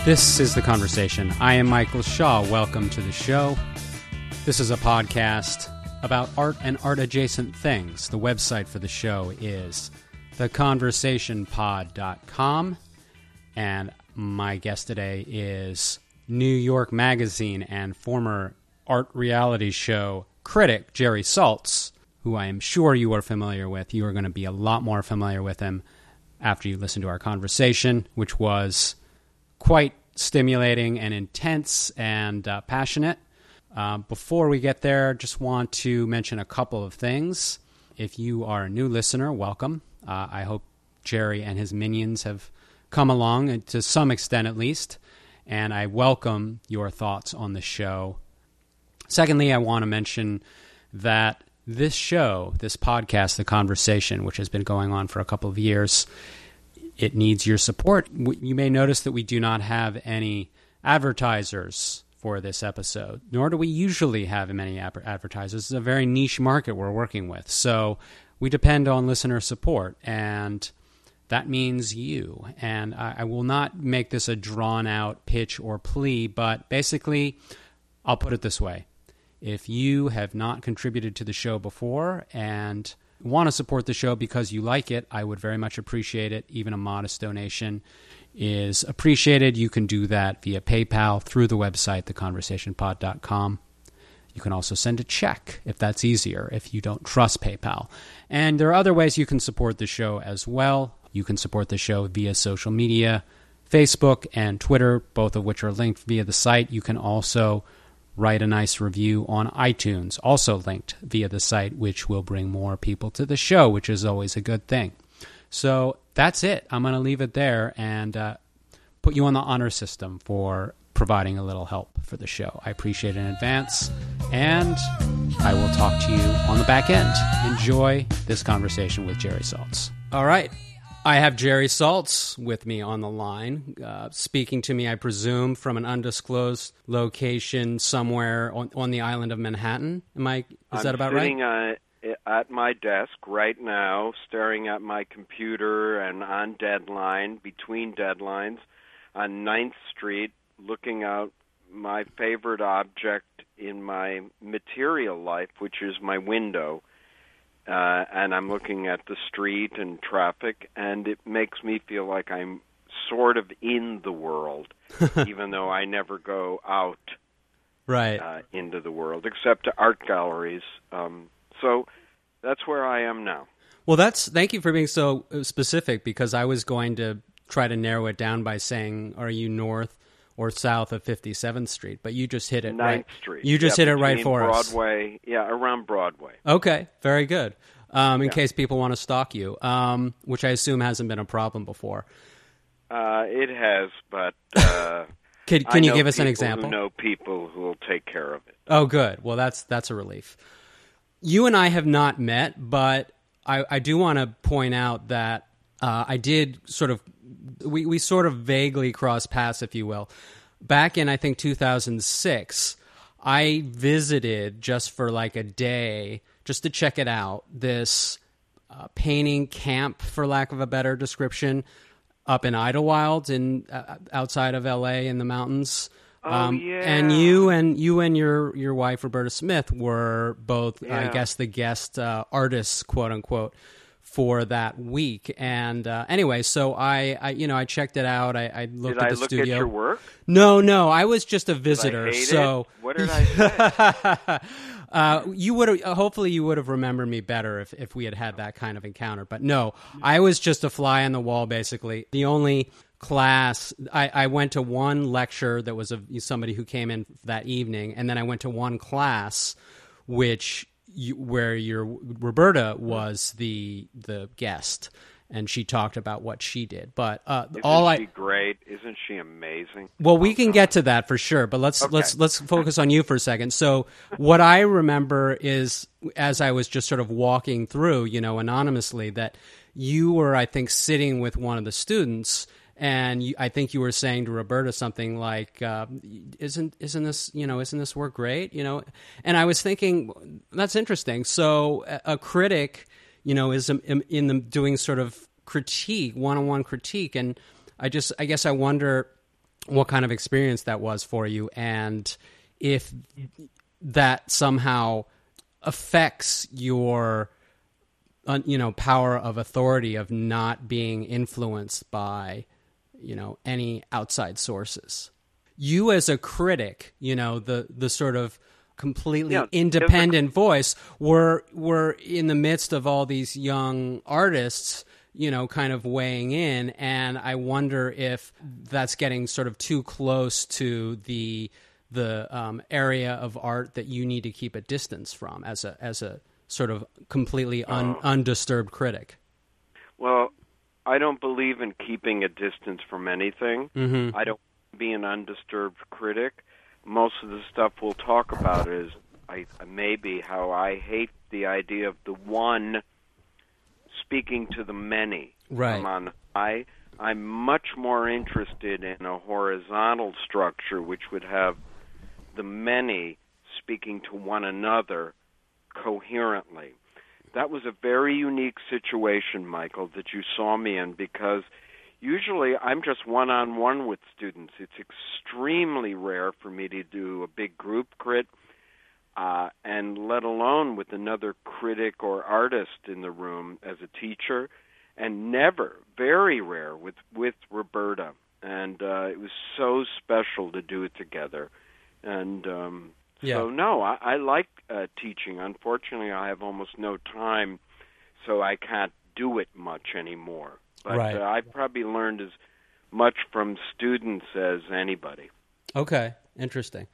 This is The Conversation. I am Michael Shaw. Welcome to the show. This is a podcast about art and art-adjacent things. The website for the show is theconversationpod.com, and my guest today is New York Magazine and former art reality show critic Jerry Saltz, who I am sure you are familiar with. You are going to be a lot more familiar with him after you listen to our conversation, which was quite stimulating and intense and passionate. Before we get there, just want to mention a couple of things. If you are a new listener, welcome. I hope Jerry and his minions have come along, to some extent at least, and I welcome your thoughts on the show. Secondly, I want to mention that this show, this podcast, The Conversation, which has been going on for a couple of years, it needs your support. You may notice that we do not have any advertisers for this episode, nor do we usually have many advertisers. It's a very niche market we're working with, so we depend on listener support, and that means you. And I will not make this a drawn-out pitch or plea, but basically, I'll put it this way. If you have not contributed to the show before and want to support the show because you like it, I would very much appreciate it. Even a modest donation is appreciated. You can do that via PayPal through the website, theconversationpod.com. You can also send a check if that's easier, if you don't trust PayPal. And there are other ways you can support the show as well. You can support the show via social media, Facebook and Twitter, both of which are linked via the site. You can also write a nice review on iTunes, also linked via the site, which will bring more people to the show, which is always a good thing. So that's it. I'm going to leave it there and put you on the honor system for providing a little help for the show. I appreciate it in advance, and I will talk to you on the back end. Enjoy this conversation with Jerry Saltz. All right. I have Jerry Saltz with me on the line, speaking to me, I presume, from an undisclosed location somewhere on the island of Manhattan. Is that about right? I'm sitting at my desk right now, staring at my computer and on deadline, between deadlines, on 9th Street, looking out my favorite object in my material life, which is my window. And I'm looking at the street and traffic, and it makes me feel like I'm sort of in the world, even though I never go out into the world, except to art galleries. So that's where I am now. Well, thank you for being so specific, because I was going to try to narrow it down by saying, are you north or south of 57th Street? But you just hit it 9th Street. You just hit it right for Broadway, us. Yeah, around Broadway. Okay, very good. In case people want to stalk you, which I assume hasn't been a problem before. It has, but can you give us an example? I know people who will take care of it. Oh, good. Well, that's a relief. You and I have not met, but I do want to point out that I did we sort of vaguely crossed paths, if you will. Back in, I think, 2006, I visited just for like a day, just to check it out, this painting camp, for lack of a better description, up in Idlewild, outside of L.A. in the mountains. Yeah. And you and your wife, Roberta Smith, were both, I guess, the guest artists, quote unquote, for that week. And anyway, so I checked it out. I looked at the studio. Did I look at your work? No, I was just a visitor. Did I hate it? What did I say? You would hopefully you would have remembered me better if we had that kind of encounter. But no, I was just a fly on the wall, basically. The only class, I went to one lecture that was of somebody who came in that evening, and then I went to one class where your Roberta was the guest, and she talked about what she did. But Isn't she great? Isn't she amazing? Well, we can get to that for sure, but let's focus on you for a second. So what I remember is, as I was just sort of walking through, anonymously, that you were, I think, sitting with one of the students, and I think you were saying to Roberta something like, "Isn't this work great?" And I was thinking, that's interesting. So a critic, is in the doing sort of critique, one-on-one critique, and I guess I wonder what kind of experience that was for you, and if that somehow affects your power of authority of not being influenced by any outside sources. You as a critic, the sort of completely independent voice, were in the midst of all these young artists, kind of weighing in, and I wonder if that's getting sort of too close to the area of art that you need to keep a distance from as a sort of completely undisturbed critic. Well, I don't believe in keeping a distance from anything. Mm-hmm. I don't be an undisturbed critic. Most of the stuff we'll talk about is maybe how I hate the idea of the one speaking to the many. Right. I'm much more interested in a horizontal structure which would have the many speaking to one another coherently. That was a very unique situation, Michael, that you saw me in, because usually I'm just one-on-one with students. It's extremely rare for me to do a big group crit, and let alone with another critic or artist in the room as a teacher, and never, very rare, with Roberta. And it was so special to do it together. And so, no, I like teaching. Unfortunately, I have almost no time, so I can't do it much anymore. But right. I've probably learned as much from students as anybody. Okay, interesting.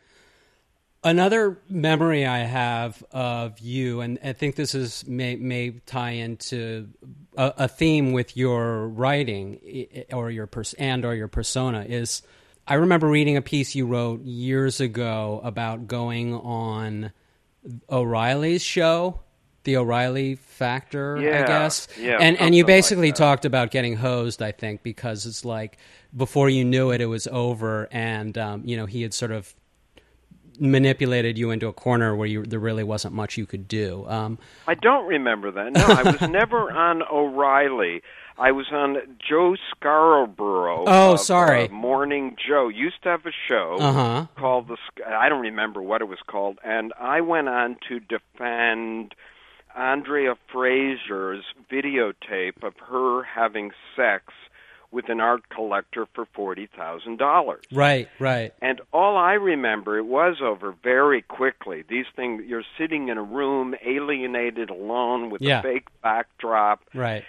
Another memory I have of you, and I think this may tie into a theme with your writing or your persona, is I remember reading a piece you wrote years ago about going on O'Reilly's show, the O'Reilly Factor, I guess. Yeah, and you basically talked about getting hosed, I think, because it's like before you knew it, it was over, and he had sort of manipulated you into a corner where there really wasn't much you could do. I don't remember that. No, I was never on O'Reilly. I was on Joe Scarborough. Oh, sorry. Morning Joe used to have a show called I don't remember what it was called, and I went on to defend Andrea Fraser's videotape of her having sex with an art collector for $40,000. Right. And all I remember, it was over very quickly. These things, you're sitting in a room, alienated, alone, with a fake backdrop. Right.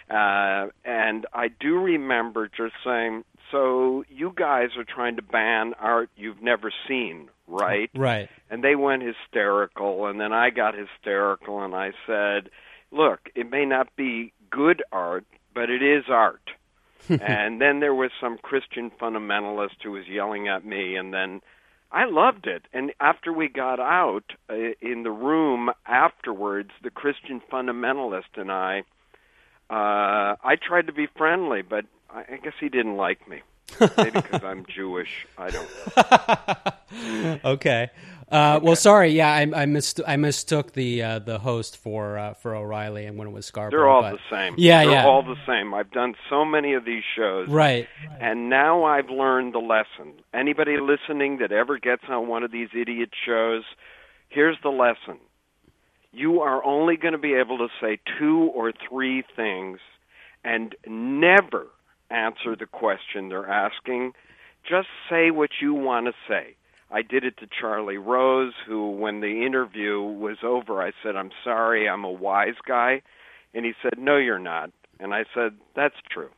And I do remember just saying, so you guys are trying to ban art you've never seen, right? Right. And they went hysterical, and then I got hysterical, and I said, look, it may not be good art, but it is art. And then there was some Christian fundamentalist who was yelling at me, and then I loved it. And after we got out in the room afterwards, the Christian fundamentalist and I tried to be friendly, but I guess he didn't like me. Maybe because I'm Jewish. I don't know. Okay. Well, sorry. Yeah, I mistook the host for O'Reilly, and when it was Scarborough. They're all the same. They're all the same. I've done so many of these shows. Right. And now I've learned the lesson. Anybody listening that ever gets on one of these idiot shows, here's the lesson. You are only going to be able to say 2 or 3 things and never answer the question they're asking. Just say what you want to say. I did it to Charlie Rose, who, when the interview was over, I said, I'm sorry, I'm a wise guy. And he said, no, you're not. And I said, that's true.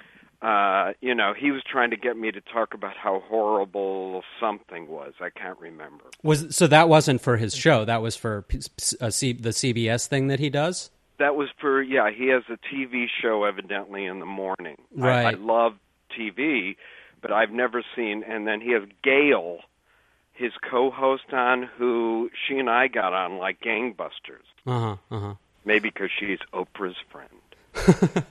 He was trying to get me to talk about how horrible something was. I can't remember. So that wasn't for his show. That was for the CBS thing that he does? That was for, he has a TV show evidently in the morning. Right. I love TV, but I've never seen, and then he has Gail, his co-host, on, who she and I got on like gangbusters. Maybe because she's Oprah's friend.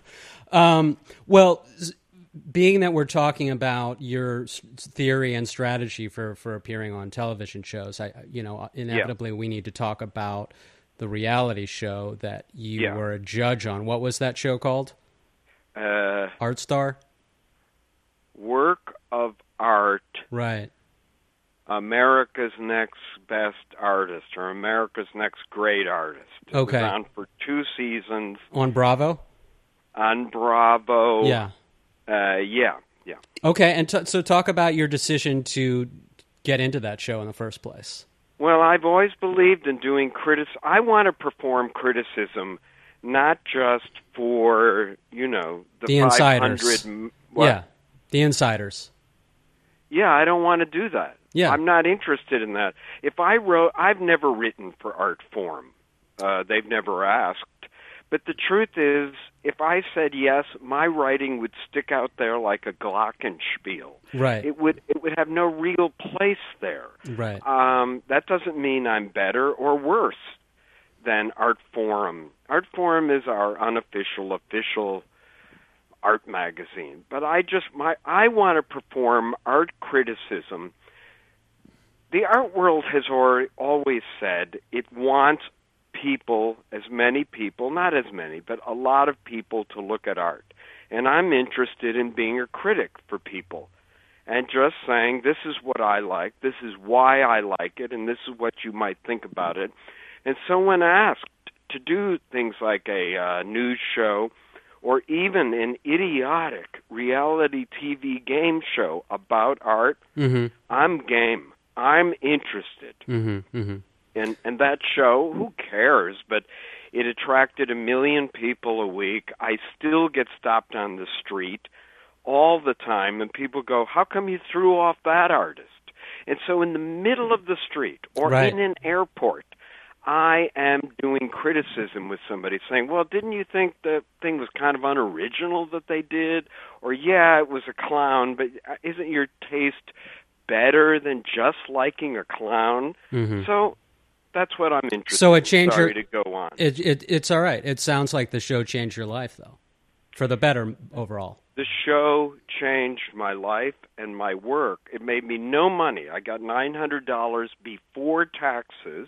Well, being that we're talking about your theory and strategy for appearing on television shows, inevitably we need to talk about the reality show that you were a judge on. What was that show called? Art Star? Work of art, Right. America's Next Best Artist or America's Next Great Artist. It Okay. was on for 2 seasons On Bravo? on Bravo. Yeah. Yeah. Okay, and so talk about your decision to get into that show in the first place. Well, I've always believed in doing I want to perform criticism, not just for, the insiders. 500... What? Yeah, the insiders. Yeah, I don't want to do that. Yeah. I'm not interested in that. I've never written for art form. They've never asked. But the truth is, if I said yes, my writing would stick out there like a glockenspiel. Right. It would have no real place there. Right. That doesn't mean I'm better or worse than Art Forum. Art Forum is our official art magazine. But I want to perform art criticism. The art world has always said it wants people, as many people, not as many, but a lot of people to look at art. And I'm interested in being a critic for people and just saying, this is what I like, this is why I like it, and this is what you might think about it. And so when asked to do things like a news show or even an idiotic reality TV game show about art, I'm game. I'm interested. And that show, who cares? But it attracted 1 million people a week. I still get stopped on the street all the time, and people go, how come you threw off that artist? And so in the middle of the street or in an airport, I am doing criticism with somebody saying, well, didn't you think the thing was kind of unoriginal that they did? Or, yeah, it was a clown, but isn't your taste better than just liking a clown? So that's what I'm interested So it changed Sorry to go on. It's all right. It sounds like the show changed your life, though, for the better overall. The show changed my life and my work. It made me no money. I got $900 before taxes.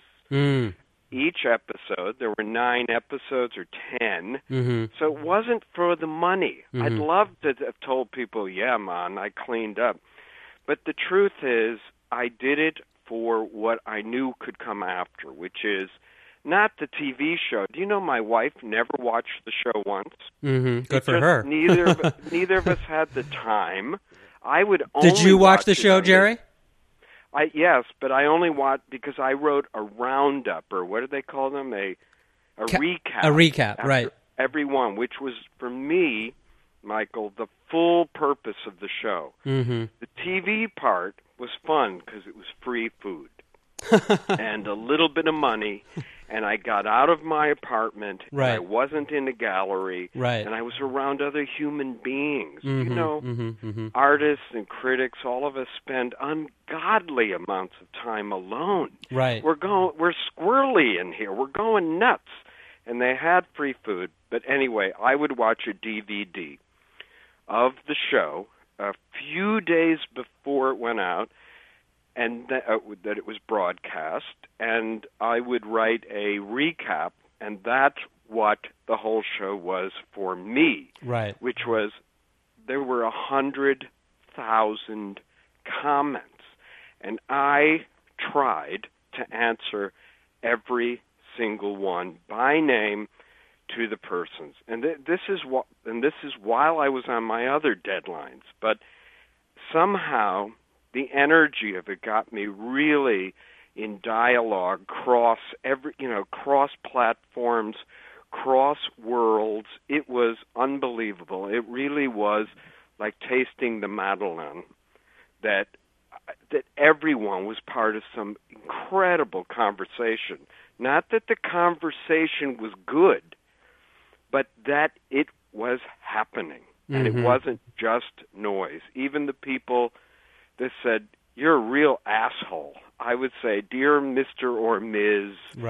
Each episode. There were 9 episodes or 10. So it wasn't for the money. I'd love to have told people, yeah, man, I cleaned up. But the truth is, I did it for what I knew could come after, which is not the TV show. Do you know my wife never watched the show once? Good for her. Neither of us had the time. I would only Did you watch the show, Jerry? Yes, but I only watched because I wrote a roundup, or what do they call them? A recap. A recap, right. Every one, which was, for me, Michael, the full purpose of the show. The TV part was fun because it was free food and a little bit of money, and I got out of my apartment, and I wasn't in a gallery, and I was around other human beings. Artists and critics, all of us spend ungodly amounts of time alone. Right. We're squirrely in here. We're going nuts. And they had free food. But anyway, I would watch a DVD of the show a few days before it went out, and that it was broadcast, and I would write a recap, and that's what the whole show was for me. Right. Which was, there were 100,000 comments, and I tried to answer every single one by name to the persons. And this is while I was on my other deadlines, but somehow the energy of it got me really in dialogue cross platforms, cross worlds. It was unbelievable. It really was like tasting the Madeleine, that everyone was part of some incredible conversation. Not that the conversation was good, but that it was happening. And it wasn't just noise. Even the people that said, you're a real asshole, I would say, dear Mr. or Ms.,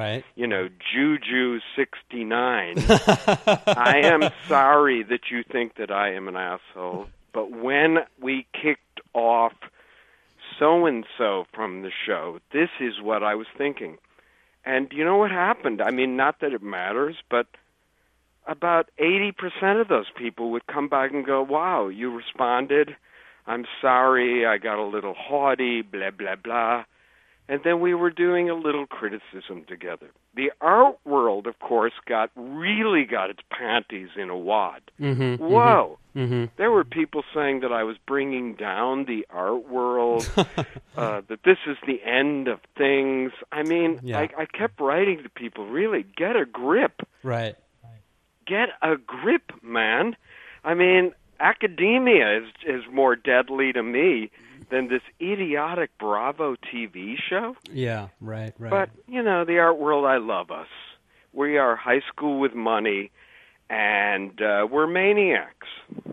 Juju69, I am sorry that you think that I am an asshole, but when we kicked off so-and-so from the show, this is what I was thinking. And you know what happened? I mean, not that it matters, but about 80% of those people would come back and go, wow, you responded. I'm sorry, I got a little haughty, blah, blah, blah. And then we were doing a little criticism together. The art world, of course, really got its panties in a wad. Mm-hmm, Whoa! mm-hmm. There were people saying that I was bringing down the art world, that this is the end of things. I mean, Yeah. I kept writing to people, really, get a grip. Right. Get a grip, man. I mean, academia is more deadly to me than this idiotic Bravo TV show. Yeah, right. But, the art world, I love us. We are high school with money, and we're maniacs.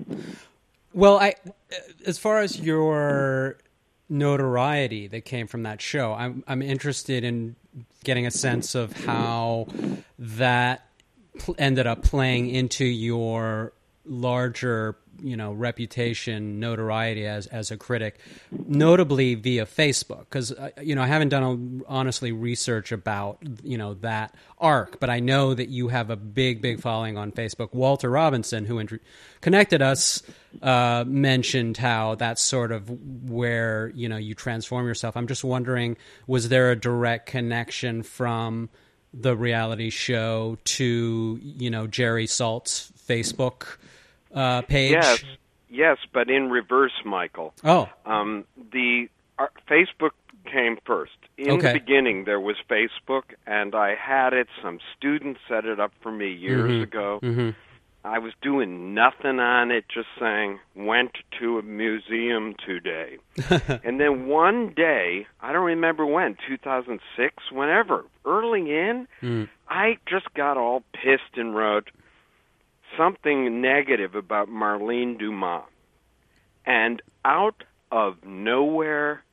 Well, as far as your notoriety that came from that show, I'm interested in getting a sense of how that ended up playing into your larger, reputation, notoriety as a critic, notably via Facebook. Because I haven't done honestly research about that arc, but I know that you have a big following on Facebook. Walter Robinson, who connected us, mentioned how that's sort of where you transform yourself. I'm just wondering, was there a direct connection from the reality show to Jerry Salt's Facebook page? Yes, but in reverse, Michael. Oh, the Facebook came first. In the beginning, there was Facebook, and I had it. Some students set it up for me years ago. Mm-hmm. I was doing nothing on it, just saying, went to a museum today. And then one day, I don't remember when, 2006, whenever, early in, I just got all pissed and wrote something negative about Marlene Dumas. And out of nowhere,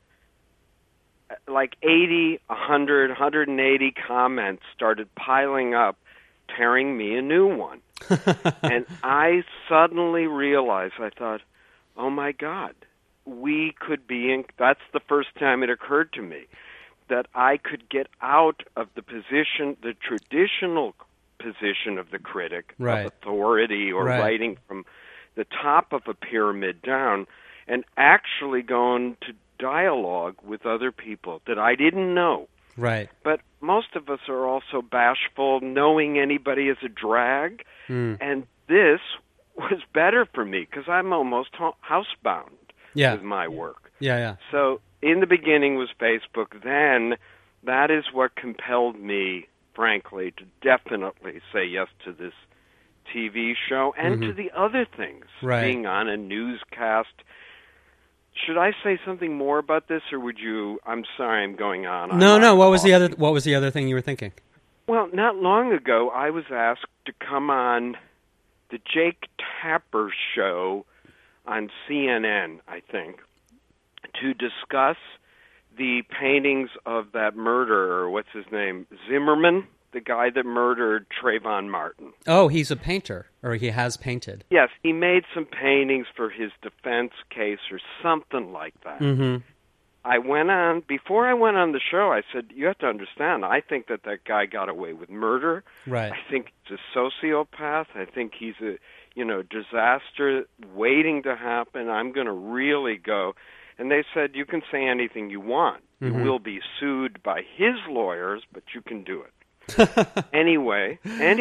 like 80, 100, 180 comments started piling up, tearing me a new one. And I suddenly realized, I thought, oh my God, we could be in, that's the first time it occurred to me, that I could get out of the position, the traditional position of the critic, right, of authority or right, writing from the top of a pyramid down, and actually go into dialogue with other people that I didn't know. Right. But most of us are also bashful, knowing anybody is a drag, and this was better for me because I'm almost housebound with my work. Yeah. So in the beginning was Facebook. Then that is what compelled me, frankly, to definitely say yes to this TV show and to the other things, being on a newscast. Should I say something more about this, or would you? I'm sorry, I'm going on. No. What was the other thing you were thinking? Well, not long ago, I was asked to come on the Jake Tapper show on CNN, I think, to discuss the paintings of that murderer. What's his name? Zimmerman, the guy that murdered Trayvon Martin. Oh, he's a painter, or he has painted. Yes, he made some paintings for his defense case or something like that. Mm-hmm. Before I went on the show, I said, you have to understand, I think that guy got away with murder. Right. I think he's a sociopath. I think he's a, disaster waiting to happen. I'm going to really go. And they said, you can say anything you want. You will be sued by his lawyers, but you can do it. Anyway,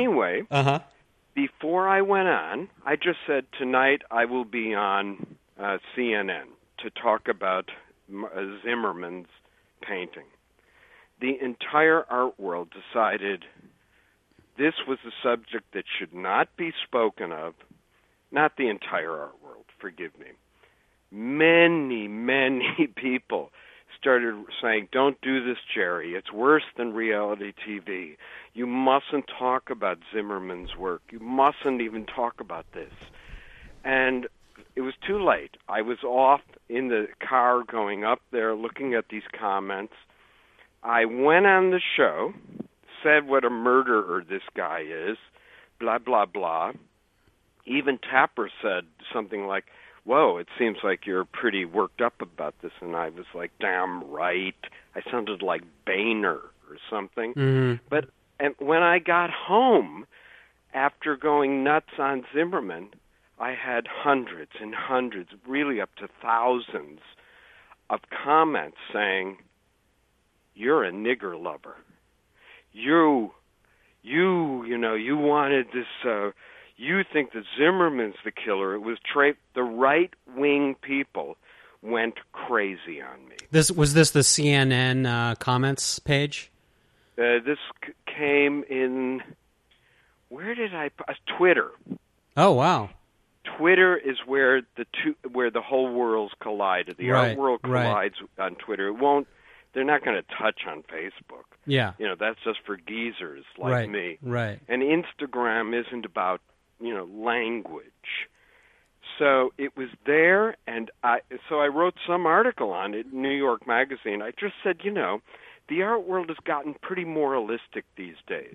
before I went on, I just said, tonight I will be on CNN to talk about Zimmerman's painting. The entire art world decided this was a subject that should not be spoken of. Not the entire art world, forgive me. Many people started saying, don't do this, Jerry. It's worse than reality TV. You mustn't talk about Zimmerman's work. You mustn't even talk about this. And it was too late. I was off in the car going up there looking at these comments. I went on the show, said what a murderer this guy is, blah, blah, blah. Even Tapper said something like, whoa, it seems like you're pretty worked up about this. And I was like, damn right. I sounded like Boehner or something. Mm-hmm. And when I got home, after going nuts on Zimmerman, I had hundreds and hundreds, really up to thousands, of comments saying, "You're a nigger lover. You wanted this. You think that Zimmerman's the killer." It was the right-wing people went crazy on me. Was this the CNN comments page? This came in. Where did Twitter? Oh wow. Twitter is where the whole worlds collide. The art world collides on Twitter. They're not going to touch on Facebook. Yeah. That's just for geezers like me. Right. And Instagram isn't about, language. So it was there, and I wrote some article on it in New York Magazine. I just said, the art world has gotten pretty moralistic these days.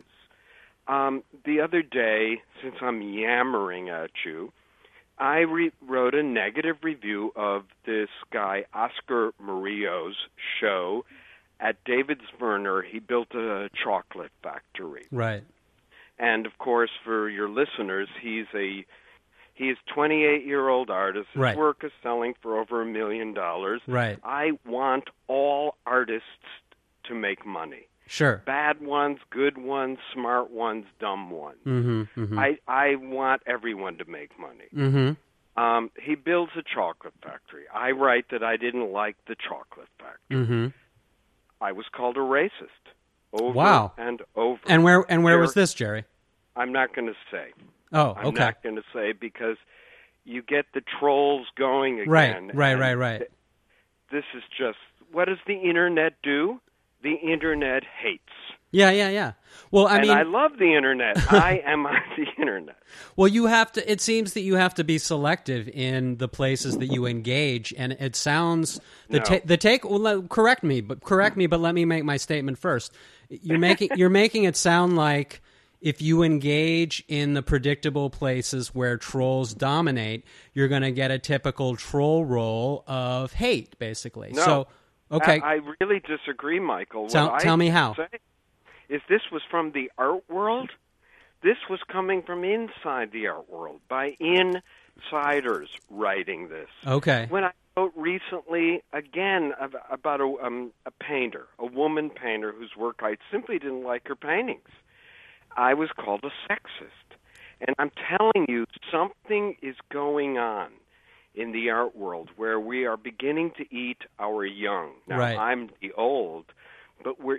The other day, since I'm yammering at you, I wrote a negative review of this guy, Oscar Murillo's show at David's Werner. He built a chocolate factory. Right. And, of course, for your listeners, he's a 28-year-old artist. His work is selling for over $1 million. Right. I want all artists to make money. Sure. Bad ones, good ones, smart ones, dumb ones. Mm-hmm, mm-hmm. I want everyone to make money. Mm-hmm. He builds a chocolate factory. I write that I didn't like the chocolate factory. Mm-hmm. I was called a racist over and over. And where was this, Jerry? I'm not going to say. Oh, okay. I'm not going to say because you get the trolls going again. Right. This is just, what does the Internet do? The Internet hates. Yeah. Well, I mean, I love the Internet. I am on the Internet. Well, you have to. It seems that you have to be selective in the places that you engage, and it sounds the take. Well, correct me, but let me make my statement first. You're making it sound like if you engage in the predictable places where trolls dominate, you're going to get a typical troll roll of hate, basically. No. So, okay. I really disagree, Michael. Tell me how. If this was from the art world, this was coming from inside the art world, by insiders writing this. Okay. When I wrote recently, again, about a painter, a woman painter whose work I simply didn't like her paintings, I was called a sexist. And I'm telling you, something is going on in the art world where we are beginning to eat our young. Now, I'm the old, but we're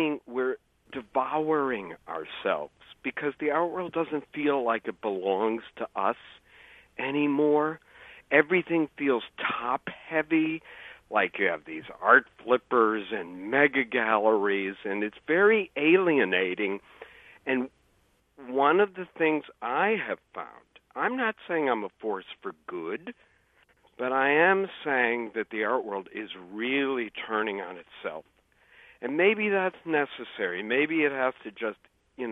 devouring ourselves because the art world doesn't feel like it belongs to us anymore. Everything feels top-heavy, like you have these art flippers and mega galleries, and it's very alienating. And one of the things I have found, I'm not saying I'm a force for good, but I am saying that the art world is really turning on itself. And maybe that's necessary. Maybe it has to just,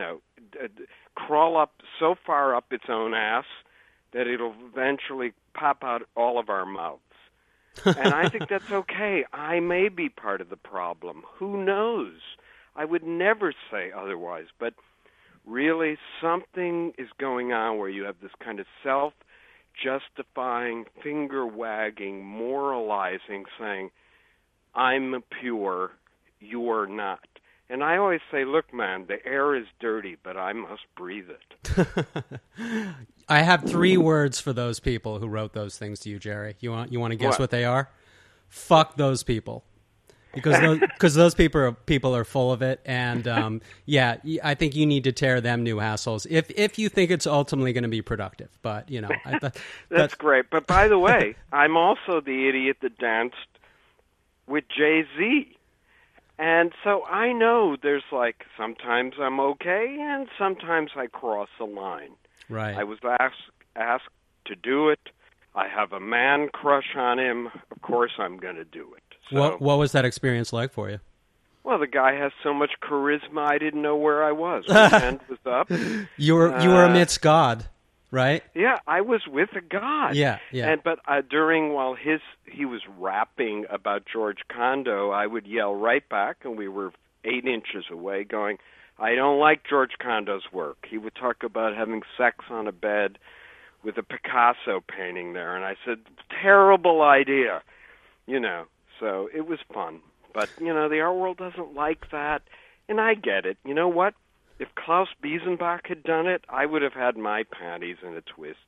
crawl up so far up its own ass that it'll eventually pop out all of our mouths. And I think that's okay. I may be part of the problem. Who knows? I would never say otherwise. But really, something is going on where you have this kind of self-justifying, finger-wagging, moralizing, saying, I'm pure, you're not. And I always say, look, man, the air is dirty, but I must breathe it. I have 3 words for those people who wrote those things to you, Jerry. You want to guess what they are? Fuck those people. Because those people are full of it, and I think you need to tear them new assholes if you think it's ultimately going to be productive. But that's great. But by the way, I'm also the idiot that danced with Jay-Z. And so I know there's sometimes I'm okay and sometimes I cross a line. Right. I was asked to do it. I have a man crush on him. Of course I'm going to do it. So, what was that experience like for you? Well, the guy has so much charisma I didn't know where I was. My hand was up. You were amidst God, right? Yeah, I was with a god. Yeah. But while he was rapping about George Condo, I would yell right back, and we were 8 inches away, going, I don't like George Condo's work. He would talk about having sex on a bed with a Picasso painting there. And I said, terrible idea, So it was fun. But, the art world doesn't like that, and I get it. You know what? If Klaus Biesenbach had done it, I would have had my panties in a twist.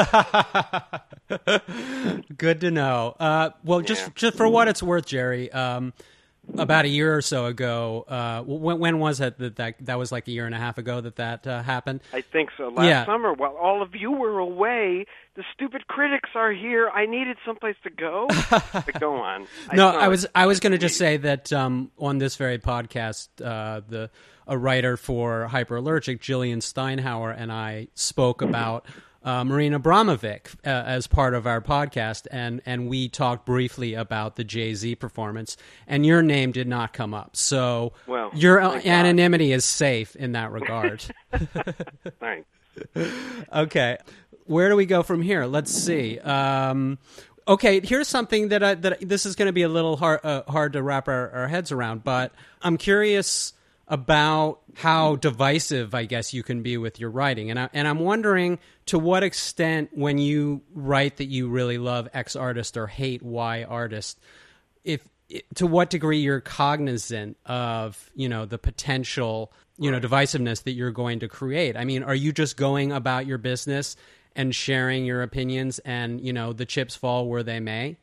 Good to know. Just for what it's worth, Jerry, about a year or so ago, when was it that was like a year and a half ago that happened? I think so. Last summer, while all of you were away, the stupid critics are here. I needed someplace to go. But go on. I was going to just say that on this very podcast, a writer for Hyperallergic, Jillian Steinhauer, and I spoke about Marina Abramovic as part of our podcast, and we talked briefly about the Jay-Z performance, and your name did not come up. So your anonymity is safe in that regard. Thanks. Okay. Where do we go from here? Let's see. Okay, here's something that this is going to be a little hard to wrap our heads around, but I'm curious about how divisive, I guess, you can be with your writing. And I'm wondering, to what extent, when you write that you really love X artist or hate Y artist, to what degree you're cognizant of, the potential, divisiveness that you're going to create. I mean, are you just going about your business and sharing your opinions and, the chips fall where they may?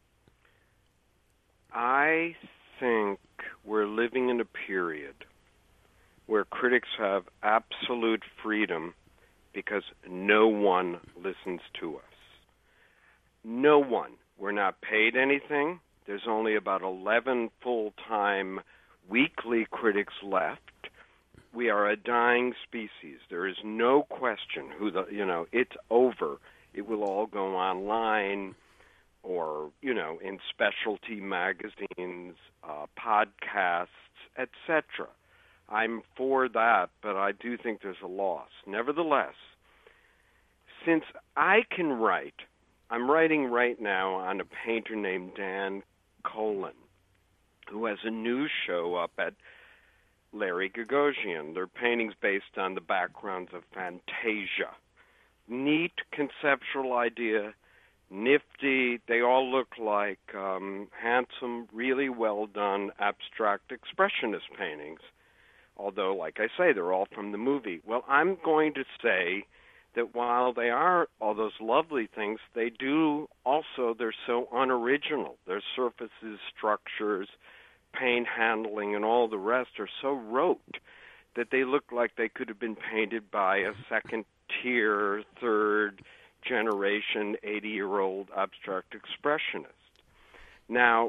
I think we're living in a period where critics have absolute freedom because no one listens to us. No one. We're not paid anything. There's only about 11 full-time weekly critics left. We are a dying species. There is no question it's over. It will all go online or, in specialty magazines, podcasts, etc. I'm for that, but I do think there's a loss. Nevertheless, since I can write, I'm writing right now on a painter named Dan Colin, who has a news show up at Larry Gagosian. Their paintings based on the backgrounds of Fantasia. Neat conceptual idea, nifty. They all look like handsome, really well done abstract expressionist paintings. Although, like I say, they're all from the movie. Well, I'm going to say that while they are all those lovely things, they're so unoriginal. Their surfaces, structures, paint handling, and all the rest are so rote that they look like they could have been painted by a second-tier, third-generation, 80-year-old abstract expressionist. Now,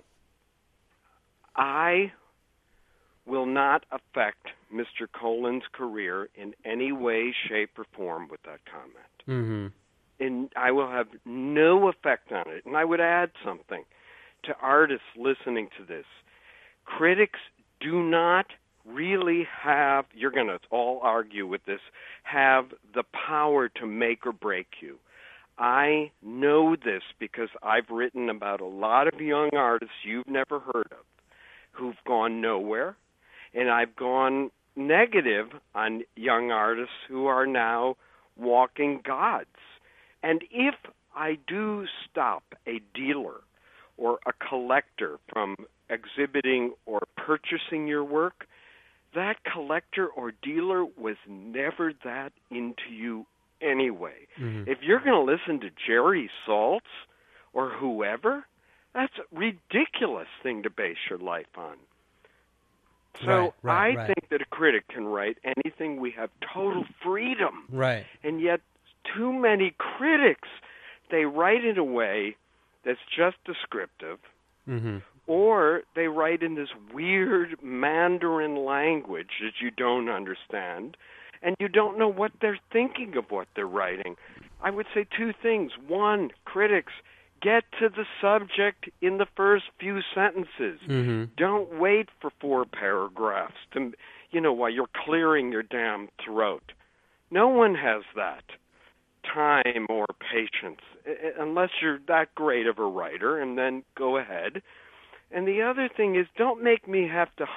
I will not affect Mr. Colin's career in any way, shape, or form with that comment. Mm-hmm. And I will have no effect on it. And I would add something to artists listening to this. Critics do not really have, you're going to all argue with this, have the power to make or break you. I know this because I've written about a lot of young artists you've never heard of who've gone nowhere. And I've gone negative on young artists who are now walking gods. And if I do stop a dealer or a collector from exhibiting or purchasing your work, that collector or dealer was never that into you anyway. Mm-hmm. If you're going to listen to Jerry Saltz or whoever, that's a ridiculous thing to base your life on. So I think that a critic can write anything. We have total freedom. Right. And yet too many critics, they write in a way that's just descriptive, mm-hmm. or they write in this weird Mandarin language that you don't understand, and you don't know what they're thinking of what they're writing. I would say two things. One, critics, get to the subject in the first few sentences. Mm-hmm. Don't wait for 4 paragraphs to, while you're clearing your damn throat. No one has that time or patience, unless you're that great of a writer, and then go ahead. And the other thing is, don't make me have to hunt.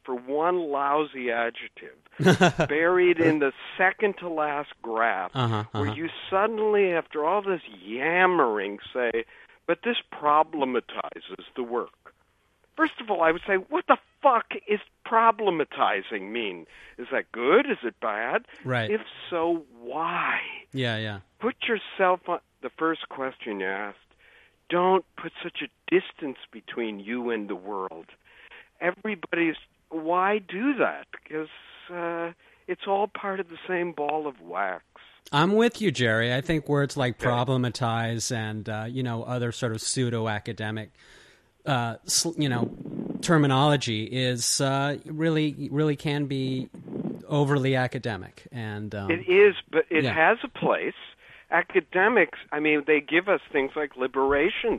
for one lousy adjective buried in the second to last graph, where you suddenly, after all this yammering, say, but this problematizes the work. First of all, I would say, what the fuck is problematizing mean? Is that good? Is it bad? Right. If so, why? Yeah. Put yourself on the first question you asked. Don't put such a distance between you and the world. Why do that? Because it's all part of the same ball of wax. I'm with you, Jerry. I think words like problematize and, other sort of pseudo-academic, terminology is really can be overly academic. And it is, but it has a place. Academics, they give us things like liberation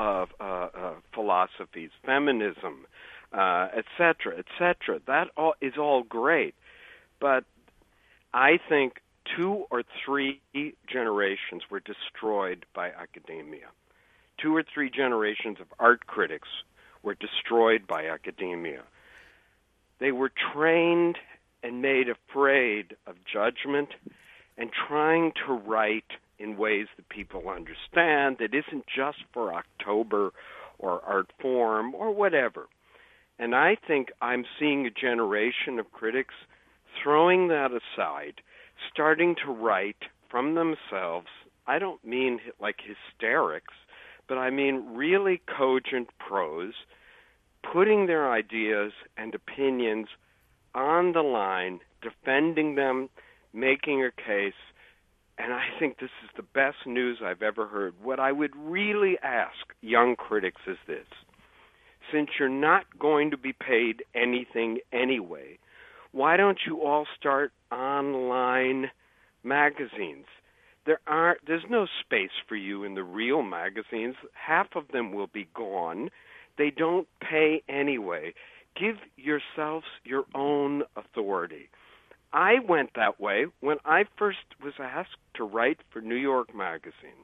philosophies, feminism, et cetera, et cetera. That is all great. But I think 2 or 3 generations were destroyed by academia. 2 or 3 generations of art critics were destroyed by academia. They were trained and made afraid of judgment and trying to write in ways that people understand, that isn't just for October or art form or whatever. And I think I'm seeing a generation of critics throwing that aside, starting to write from themselves. I don't mean like hysterics, but I mean really cogent prose, putting their ideas and opinions on the line, defending them, making a case. And I think this is the best news I've ever heard. What I would really ask young critics is this. Since you're not going to be paid anything anyway, why don't you all start online magazines? There's no space for you in the real magazines. Half of them will be gone. They don't pay anyway. Give yourselves your own authority. I went that way when I first was asked to write for New York Magazine.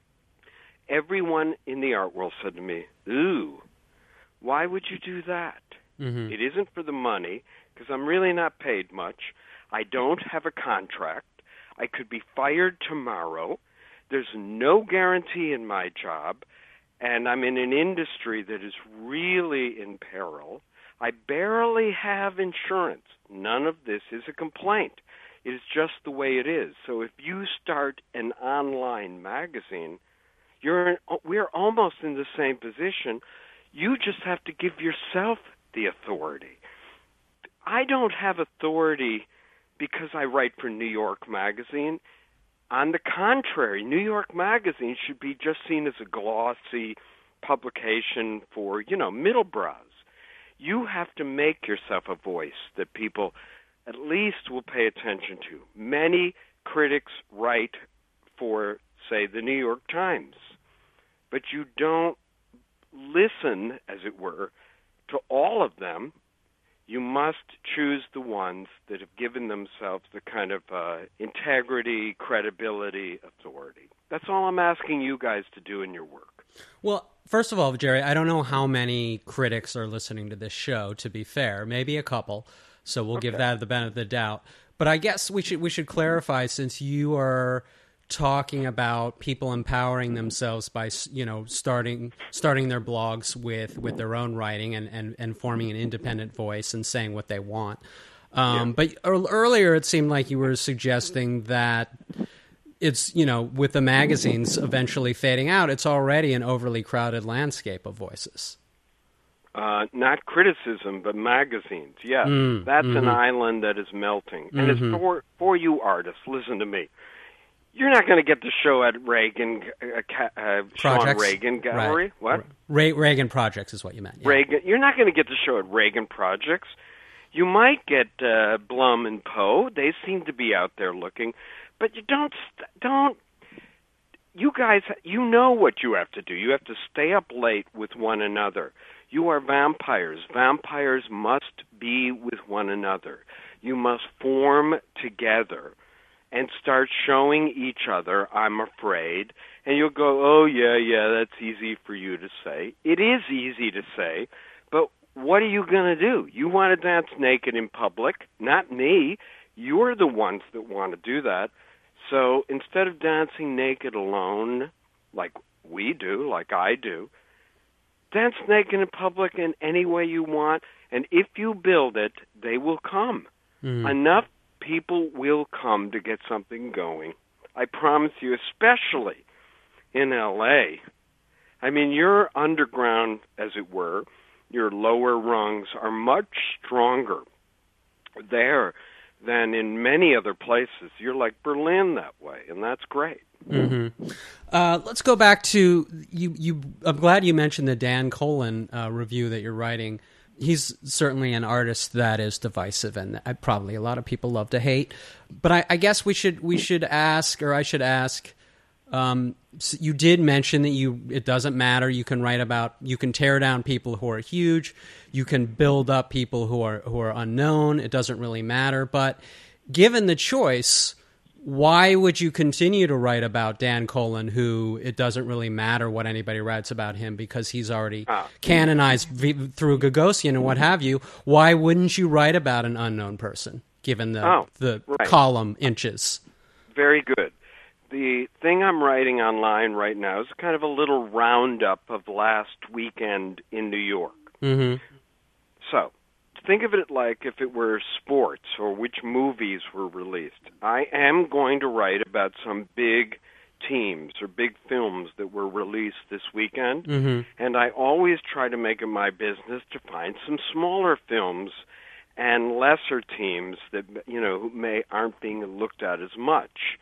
Everyone in the art world said to me, "Ooh, why would you do that?" Mm-hmm. It isn't for the money, because I'm really not paid much. I don't have a contract. I could be fired tomorrow. There's no guarantee in my job, and I'm in an industry that is really in peril. I barely have insurance. None of this is a complaint. It is just the way it is. So if you start an online magazine, we're almost in the same position. You just have to give yourself the authority. I don't have authority because I write for New York Magazine. On the contrary, New York Magazine should be just seen as a glossy publication for, middlebrows. You have to make yourself a voice that people at least will pay attention to. Many critics write for, say, the New York Times, but you don't listen, as it were, to all of them. You must choose the ones that have given themselves the kind of integrity, credibility, authority. That's all I'm asking you guys to do in your work. Well, first of all, Jerry, I don't know how many critics are listening to this show, to be fair. Maybe a couple, so we'll give that the benefit of the doubt. But I guess we should clarify, since you are talking about people empowering themselves by, starting their blogs with their own writing and forming an independent voice and saying what they want. But earlier it seemed like you were suggesting that it's, with the magazines eventually fading out, it's already an overly crowded landscape of voices. Not criticism, but magazines. Yes, that's an island that is melting. And it's for you artists. Listen to me. You're not going to get the show at Reagan, Sean Reagan Gallery. Right. What? Reagan Projects is what you meant. Yeah. Reagan. You're not going to get the show at Reagan Projects. You might get Blum and Poe. They seem to be out there looking. But you don't. You guys, you know what you have to do. You have to stay up late with one another. You are vampires. Vampires must be with one another. You must form together and start showing each other, I'm afraid, and you'll go, oh, yeah, that's easy for you to say. It is easy to say, but what are you going to do? You want to dance naked in public, not me. You're the ones that want to do that. So instead of dancing naked alone, like we do, like I do, dance naked in public in any way you want, and if you build it, they will come. Enough people will come to get something going. I promise you, especially in L.A. I mean, your underground, as it were, your lower rungs are much stronger there than in many other places. You're like Berlin that way, and that's great. Mm-hmm. Let's go back to you. I'm glad you mentioned the Dan Colan review that you're writing. He's certainly an artist that is divisive, and probably a lot of people love to hate. But I guess we should ask, or I should ask. So you did mention that it doesn't matter. You can tear down people who are huge. You can build up people who are unknown. It doesn't really matter. But given the choice, why would you continue to write about Dan Colan, who it doesn't really matter what anybody writes about him because he's already canonized through Gagosian and what have you? Why wouldn't you write about an unknown person, given the right. column inches? Very good. The thing I'm writing online right now is kind of a little roundup of last weekend in New York. Mm-hmm. So, think of it like if it were sports or which movies were released. I am going to write about some big teams or big films that were released this weekend, and I always try to make it my business to find some smaller films and lesser teams that aren't being looked at as much.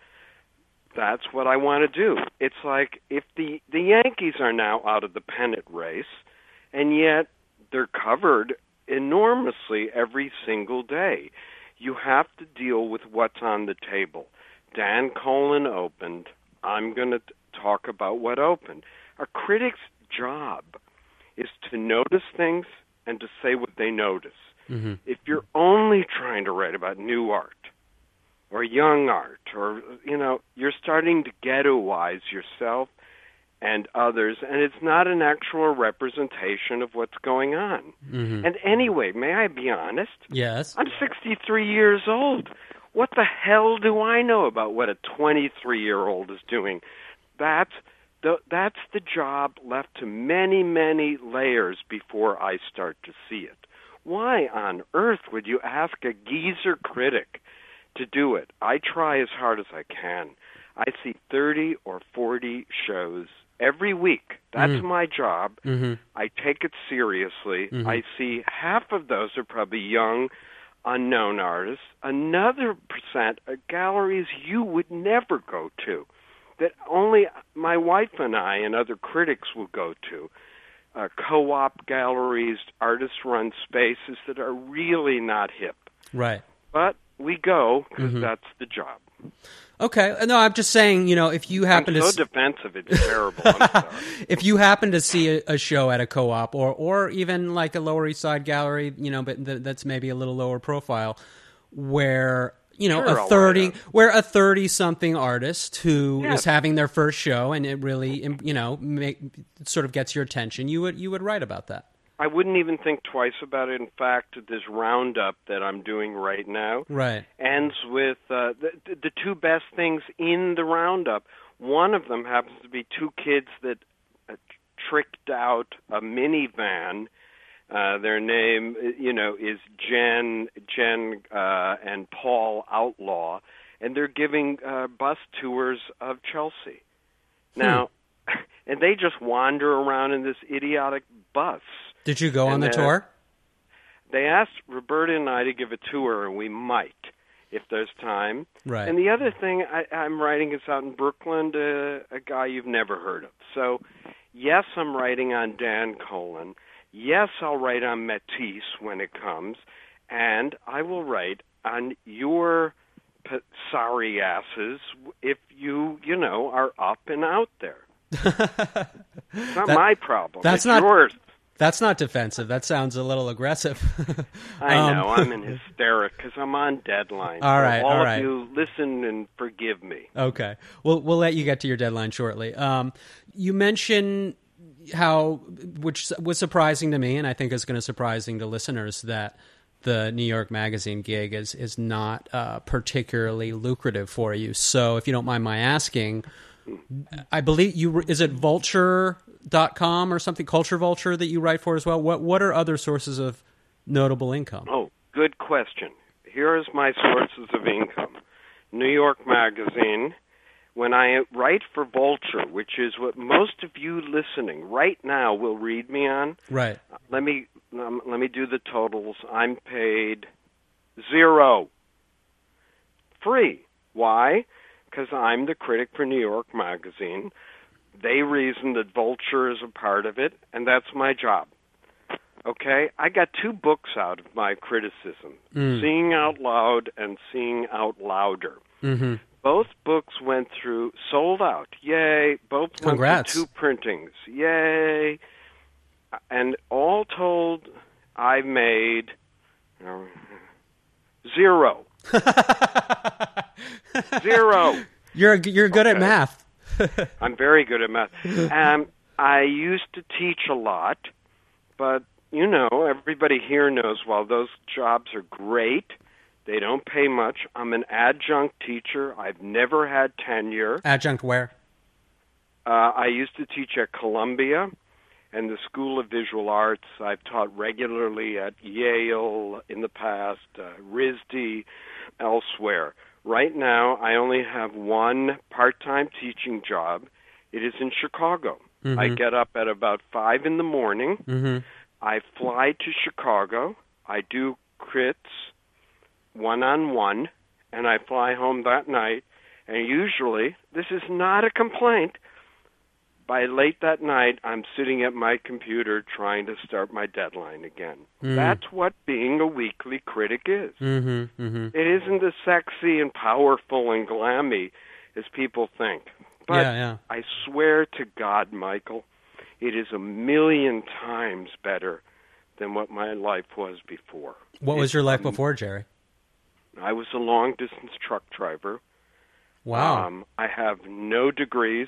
That's what I want to do. It's like if the Yankees are now out of the pennant race, and yet they're covered enormously every single day. You have to deal with what's on the table. Dan Colan opened. I'm going to talk about what opened. A critic's job is to notice things and to say what they notice. Mm-hmm. If you're only trying to write about new art, or young art, or, you're starting to ghettoize yourself and others, and it's not an actual representation of what's going on. Mm-hmm. And anyway, may I be honest? Yes. I'm 63 years old. What the hell do I know about what a 23-year-old is doing? That's the job left to many, many layers before I start to see it. Why on earth would you ask a geezer critic to do it? I try as hard as I can. I see 30 or 40 shows every week. That's my job. Mm-hmm. I take it seriously. Mm-hmm. I see half of those are probably young, unknown artists. Another percent are galleries you would never go to, that only my wife and I and other critics will go to. Co-op galleries, artist-run spaces that are really not hip. Right. But we go because that's the job. Okay. No, I'm just saying, if you happen I'm so defensive, it's terrible. I'm sorry. If you happen to see a show at a co-op or even like a Lower East Side gallery, but that's maybe a little lower profile, where a 30-something artist who is having their first show and it really sort of gets your attention, you would write about that. I wouldn't even think twice about it. In fact, this roundup that I'm doing right now ends with the two best things in the roundup. One of them happens to be two kids that tricked out a minivan. Their name, is Jen and Paul Outlaw, and they're giving bus tours of Chelsea. Now, and they just wander around in this idiotic bus. Did you go on the tour? They asked Roberta and I to give a tour, and we might, if there's time. Right. And the other thing I'm writing is out in Brooklyn to a guy you've never heard of. So, yes, I'm writing on Dan Colan. Yes, I'll write on Matisse when it comes. And I will write on your sorry asses if you are up and out there. It's not my problem. It's yours. That's not defensive. That sounds a little aggressive. I know. I'm in hysterics because I'm on deadline. All right. All of you, listen and forgive me. Okay. We'll let you get to your deadline shortly. You mentioned which was surprising to me, and I think is going to surprising to listeners, that the New York Magazine gig is not particularly lucrative for you. So if you don't mind my asking, I believe is it vulture.com or something, Culture Vulture, that you write for as well? What are other sources of notable income? Oh, good question. Here is my sources of income. New York Magazine. When I write for Vulture, which is what most of you listening right now will read me on, right? Let me do the totals. I'm paid $0, free. Why? Because I'm the critic for New York Magazine. They reason that Vulture is a part of it, and that's my job. Okay? I got 2 books out of my criticism, Seeing Out Loud and Seeing Out Louder. Mm-hmm. Both books went through, sold out. Yay. Both Congrats. went through 2 printings. Yay. And all told, I made $0. $0. You're good at math. I'm very good at math. I used to teach a lot, but, everybody here knows while those jobs are great, they don't pay much. I'm an adjunct teacher. I've never had tenure. Adjunct where? I used to teach at Columbia and the School of Visual Arts. I've taught regularly at Yale in the past, RISD, elsewhere. Right now, I only have one part-time teaching job. It is in Chicago. Mm-hmm. I get up at about 5 in the morning. Mm-hmm. I fly to Chicago. I do crits one-on-one, and I fly home that night. And usually, this is not a complaint, by late that night, I'm sitting at my computer trying to start my deadline again. That's what being a weekly critic is. Mm-hmm, mm-hmm. It isn't as sexy and powerful and glammy as people think. But I swear to God, Michael, it is 1,000,000 times better than what my life was before. What was your life before, Jerry? I was a long-distance truck driver. Wow. I have no degrees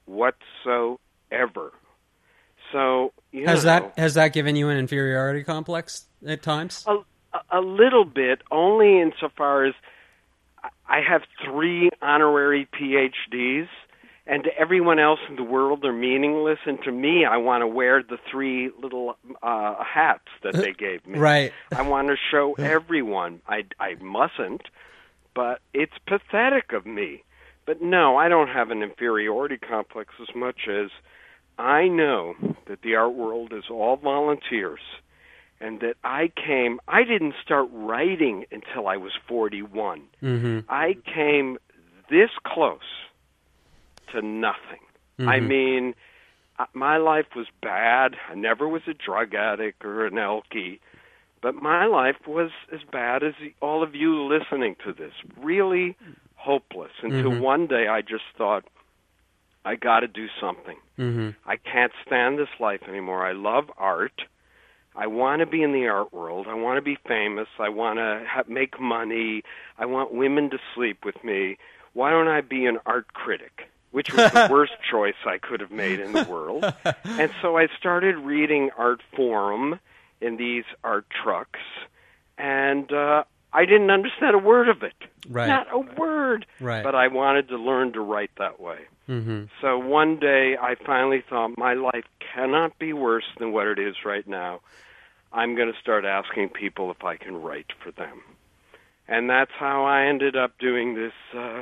whatsoever. So, has that given you an inferiority complex at times? A little bit, only insofar as I have 3 honorary PhDs, and to everyone else in the world they're meaningless, and to me I want to wear the 3 little hats that they gave me. Right. I want to show everyone. I mustn't, but it's pathetic of me. But no, I don't have an inferiority complex as much as I know that the art world is all volunteers, and that I didn't start writing until I was 41. Mm-hmm. I came this close to nothing. Mm-hmm. I mean, my life was bad. I never was a drug addict or an alkie, but my life was as bad as all of you listening to this. Really hopeless. Until one day I just thought, I got to do something. Mm-hmm. I can't stand this life anymore. I love art. I want to be in the art world. I want to be famous. I want to make money. I want women to sleep with me. Why don't I be an art critic? Which was the worst choice I could have made in the world. And so I started reading Art Forum in these art trucks, and I didn't understand a word of it. Right. Not a word. Right. But I wanted to learn to write that way. Mm-hmm. So one day I finally thought, my life cannot be worse than what it is right now. I'm going to start asking people if I can write for them. And that's how I ended up doing this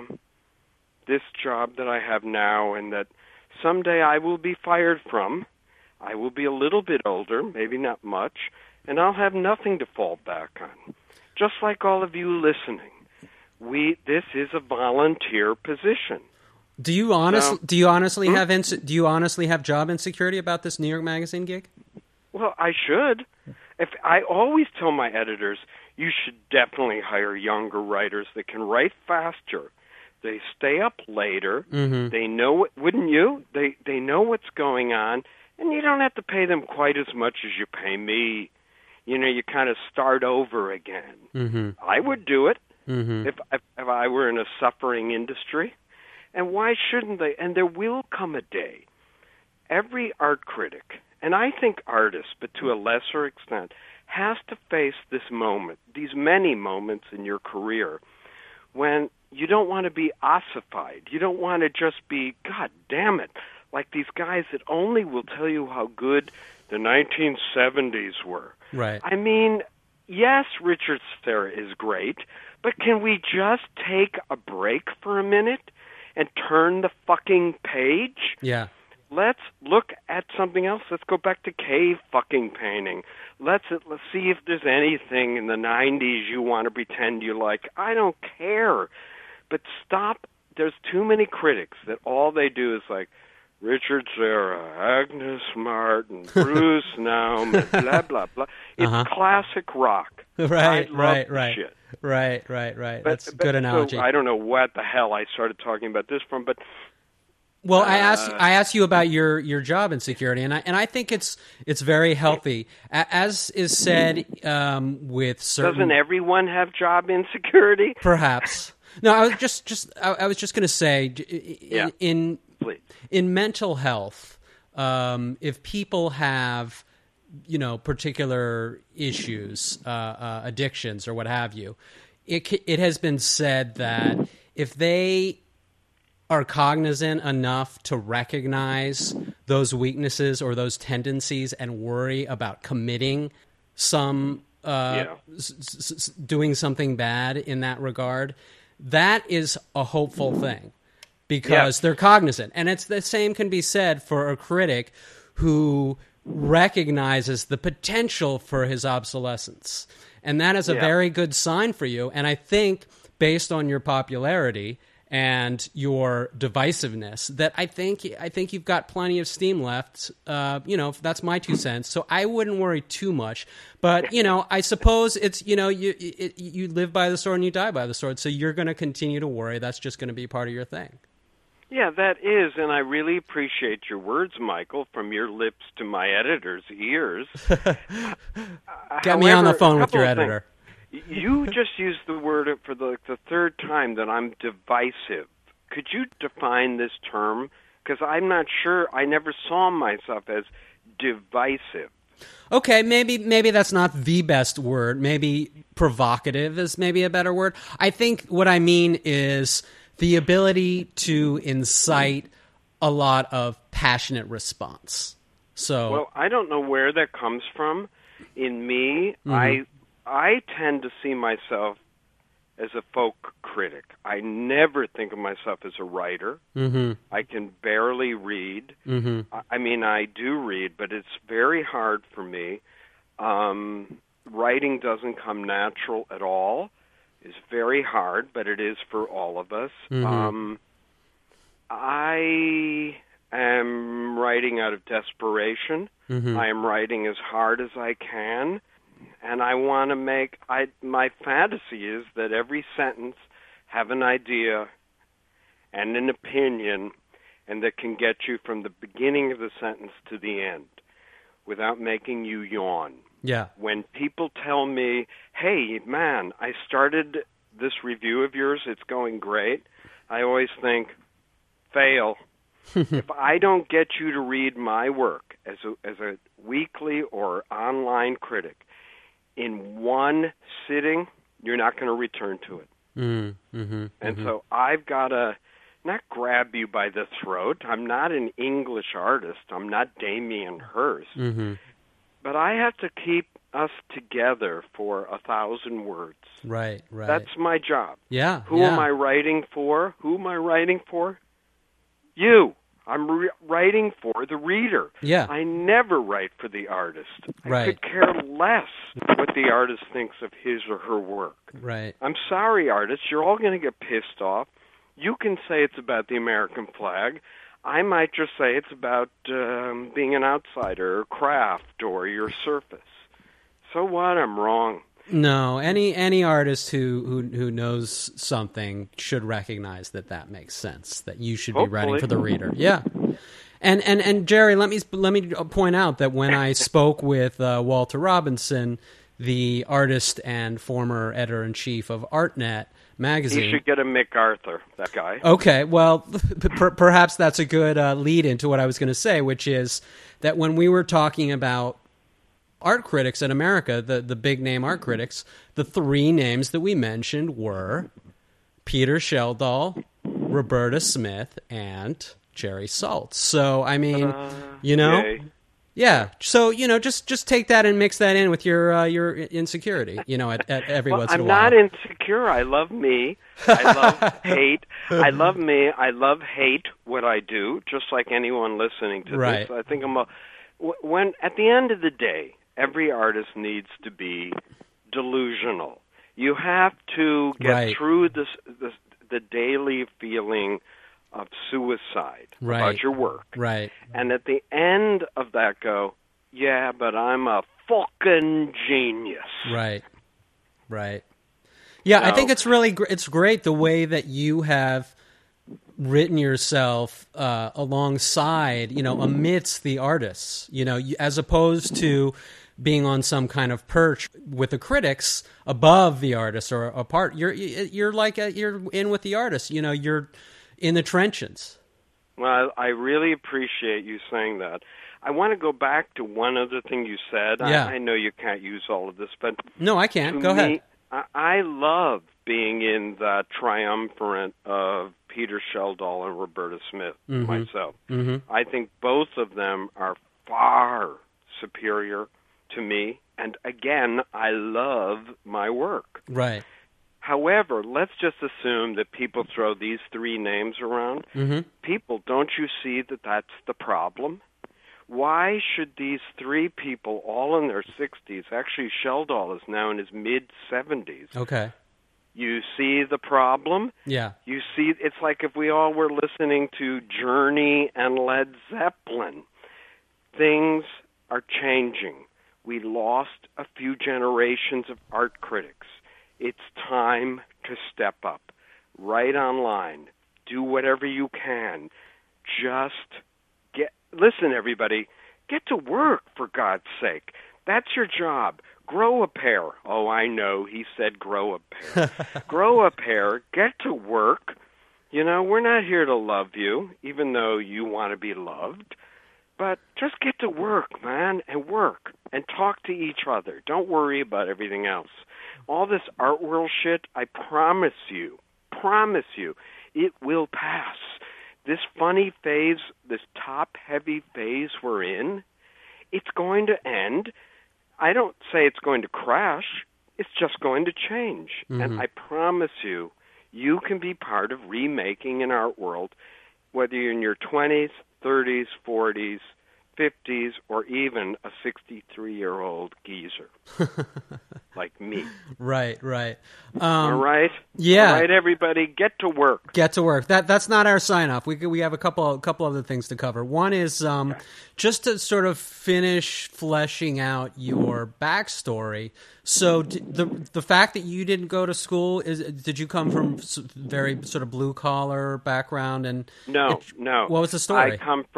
job that I have now, and that someday I will be fired from. I will be a little bit older, maybe not much, and I'll have nothing to fall back on. Just like all of you listening, this is a volunteer position. Do you honestly have job insecurity about this New York Magazine gig? Well, I should. If I always tell my editors, you should definitely hire younger writers that can write faster. They stay up later. Mm-hmm. They know wouldn't you? They know what's going on, and you don't have to pay them quite as much as you pay me. You kind of start over again. Mm-hmm. I would do it if I were in a suffering industry. And why shouldn't they? And there will come a day. every art critic, and I think artists, but to a lesser extent, has to face this moment, these many moments in your career, when you don't want to be ossified. You don't want to just be, God damn it, like these guys that only will tell you how good the 1970s were. Right. I mean, yes, Richard Serra is great, but can we just take a break for a minute and turn the fucking page? Yeah. Let's look at something else. Let's go back to cave fucking painting. Let's see if there's anything in the 90s you want to pretend you like. I don't care. But stop. There's too many critics that all they do is like, Richard Serra, Agnes Martin, Bruce Nauman, blah, blah, blah. It's classic rock. Right. Shit. Right. That's a good analogy. So I don't know what the hell I started talking about this from, but... Well, I asked you about your job in security, and I think it's very healthy, as is said with certain. Doesn't everyone have job insecurity? Perhaps. No, I was just going to say, in mental health, if people have, particular issues, addictions or what have you, it has been said that if they are cognizant enough to recognize those weaknesses or those tendencies and worry about committing some doing something bad in that regard, that is a hopeful thing because they're cognizant. And it's the same can be said for a critic who recognizes the potential for his obsolescence. And that is a very good sign for you. And I think based on your popularity and your divisiveness, that I think you've got plenty of steam left. That's my 2 cents. So I wouldn't worry too much. But I suppose it's you live by the sword and you die by the sword. So you're going to continue to worry. That's just going to be part of your thing. Yeah, that is, and I really appreciate your words, Michael, from your lips to my editor's ears. Get me on the phone with your editor. You just used the word for the third time that I'm divisive. Could you define this term? Because I'm not sure. I never saw myself as divisive. Okay, maybe that's not the best word. Maybe provocative is maybe a better word. I think what I mean is the ability to incite a lot of passionate response. Well, I don't know where that comes from. In me, I tend to see myself as a folk critic. I never think of myself as a writer. I can barely read. I mean, I do read, but it's very hard for me. Writing doesn't come natural at all. It's very hard, but it is for all of us. I am writing out of desperation. I am writing as hard as I can. And I want to my fantasy is that every sentence have an idea and an opinion and that can get you from the beginning of the sentence to the end without making you yawn. Yeah. When people tell me, hey, man, I started this review of yours, it's going great, I always think, fail. If I don't get you to read my work as a weekly or online critic, in one sitting, you're not going to return to it. So I've got to not grab you by the throat. I'm not an English artist. I'm not Damien Hirst. But I have to keep us together for 1,000 words. Right. That's my job. Yeah. Who am I writing for? You. I'm writing for the reader. Yeah. I never write for the artist. Right. I could care less what the artist thinks of his or her work. Right. I'm sorry, artists. You're all going to get pissed off. You can say it's about the American flag. I might just say it's about being an outsider or craft or your surface. So what? I'm wrong. No, any artist who knows something should recognize that makes sense. That you should be writing for the reader. Yeah, and Jerry, let me point out that when I spoke with Walter Robinson, the artist and former editor-in-chief of ArtNet, magazine. He should get a MacArthur, that guy. Okay, well, perhaps that's a good lead into what I was going to say, which is that when we were talking about art critics in America, the big name art critics, the three names that we mentioned were Peter Schjeldahl, Roberta Smith, and Jerry Saltz. So, I mean, Okay. yeah. So, just take that and mix that in with your insecurity, at every once in a while. I'm not insecure. I love me. I love hate. I love me. I love hate what I do, just like anyone listening to Right. this. I think when at the end of the day, every artist needs to be delusional. You have to get Right. through the daily feeling of suicide Right. about your work. Right. And at the end of that go, yeah, but I'm a fucking genius. Right. Right. Yeah, I So- think it's really it's great the way that you have written yourself alongside, amidst the artists, as opposed to being on some kind of perch with the critics above the artists or apart. You're like you're in with the artists. You're in the trenches. Well, I really appreciate you saying that. I want to go back to one other thing you said. Yeah. I know you can't use all of this, but No, I can't. to Go me, ahead. I love being in the triumvirate of Peter Schjeldahl and Roberta Smith myself. Mm-hmm. I think both of them are far superior to me. And again, I love my work. Right. However, let's just assume that people throw these three names around. Mm-hmm. People, don't you see that that's the problem? Why should these three people, all in their 60s, actually Schjeldahl is now in his mid-70s, Okay. you see the problem? Yeah. You see, it's like if we all were listening to Journey and Led Zeppelin. Things are changing. We lost a few generations of art critics. It's time to step up. Write online. Do whatever you can. Just listen, everybody. Get to work, for God's sake. That's your job. Grow a pair. Oh, I know. He said grow a pair. Grow a pair. Get to work. We're not here to love you, even though you want to be loved. But just get to work, man, and work. And talk to each other. Don't worry about everything else. All this art world shit, I promise you, it will pass. This funny phase, this top-heavy phase we're in, it's going to end. I don't say it's going to crash. It's just going to change. Mm-hmm. And I promise you, you can be part of remaking an art world, whether you're in your 20s, 30s, 40s, 50s, or even a 63-year-old geezer like me. Right. All right? Yeah. All right, everybody, get to work. Get to work. That's not our sign off. We have a couple other things to cover. One is just to sort of finish fleshing out your backstory. So the fact that you didn't go to school did you come from very sort of blue collar background and No. What was the story?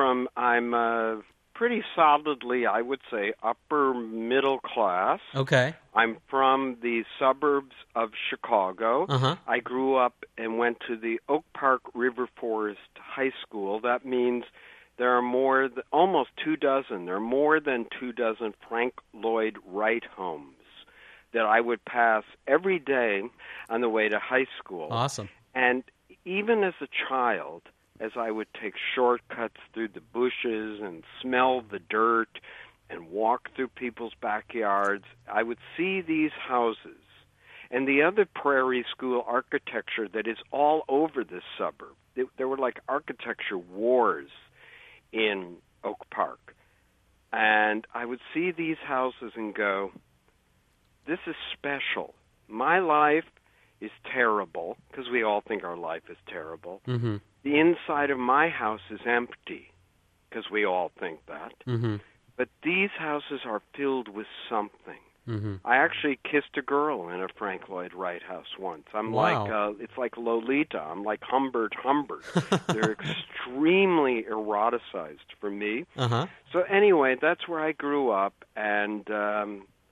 I'm pretty solidly, I would say, upper middle class. Okay. I'm from the suburbs of Chicago. Uh-huh. I grew up and went to the Oak Park River Forest High School. That means there are almost 24. There are more than 24 Frank Lloyd Wright homes that I would pass every day on the way to high school. Awesome. And even as a child, as I would take shortcuts through the bushes and smell the dirt and walk through people's backyards, I would see these houses and the other prairie school architecture that is all over this suburb. There were like architecture wars in Oak Park. And I would see these houses and go, this is special. My life is terrible, because we all think our life is terrible. Mm-hmm. The inside of my house is empty, because we all think that. Mm-hmm. But these houses are filled with something. Mm-hmm. I actually kissed a girl in a Frank Lloyd Wright house once. I'm Wow. like, it's like Lolita. I'm like Humbert. They're extremely eroticized for me. Uh-huh. So anyway, that's where I grew up, and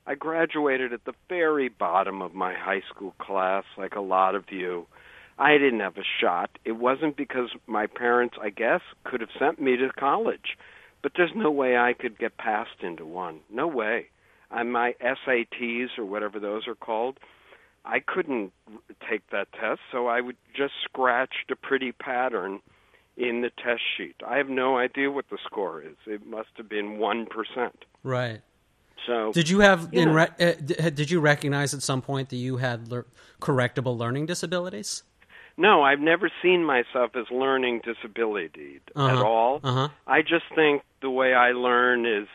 I graduated at the very bottom of my high school class, like a lot of you. I didn't have a shot. It wasn't because my parents, I guess, could have sent me to college. But there's no way I could get passed into one. No way. On my SATs, or whatever those are called, I couldn't take that test, so I would just scratched a pretty pattern in the test sheet. I have no idea what the score is. It must have been 1%. Right. So did you have did you recognize at some point that you had correctable learning disabilities? No, I've never seen myself as learning disability at all. I just think the way I learn is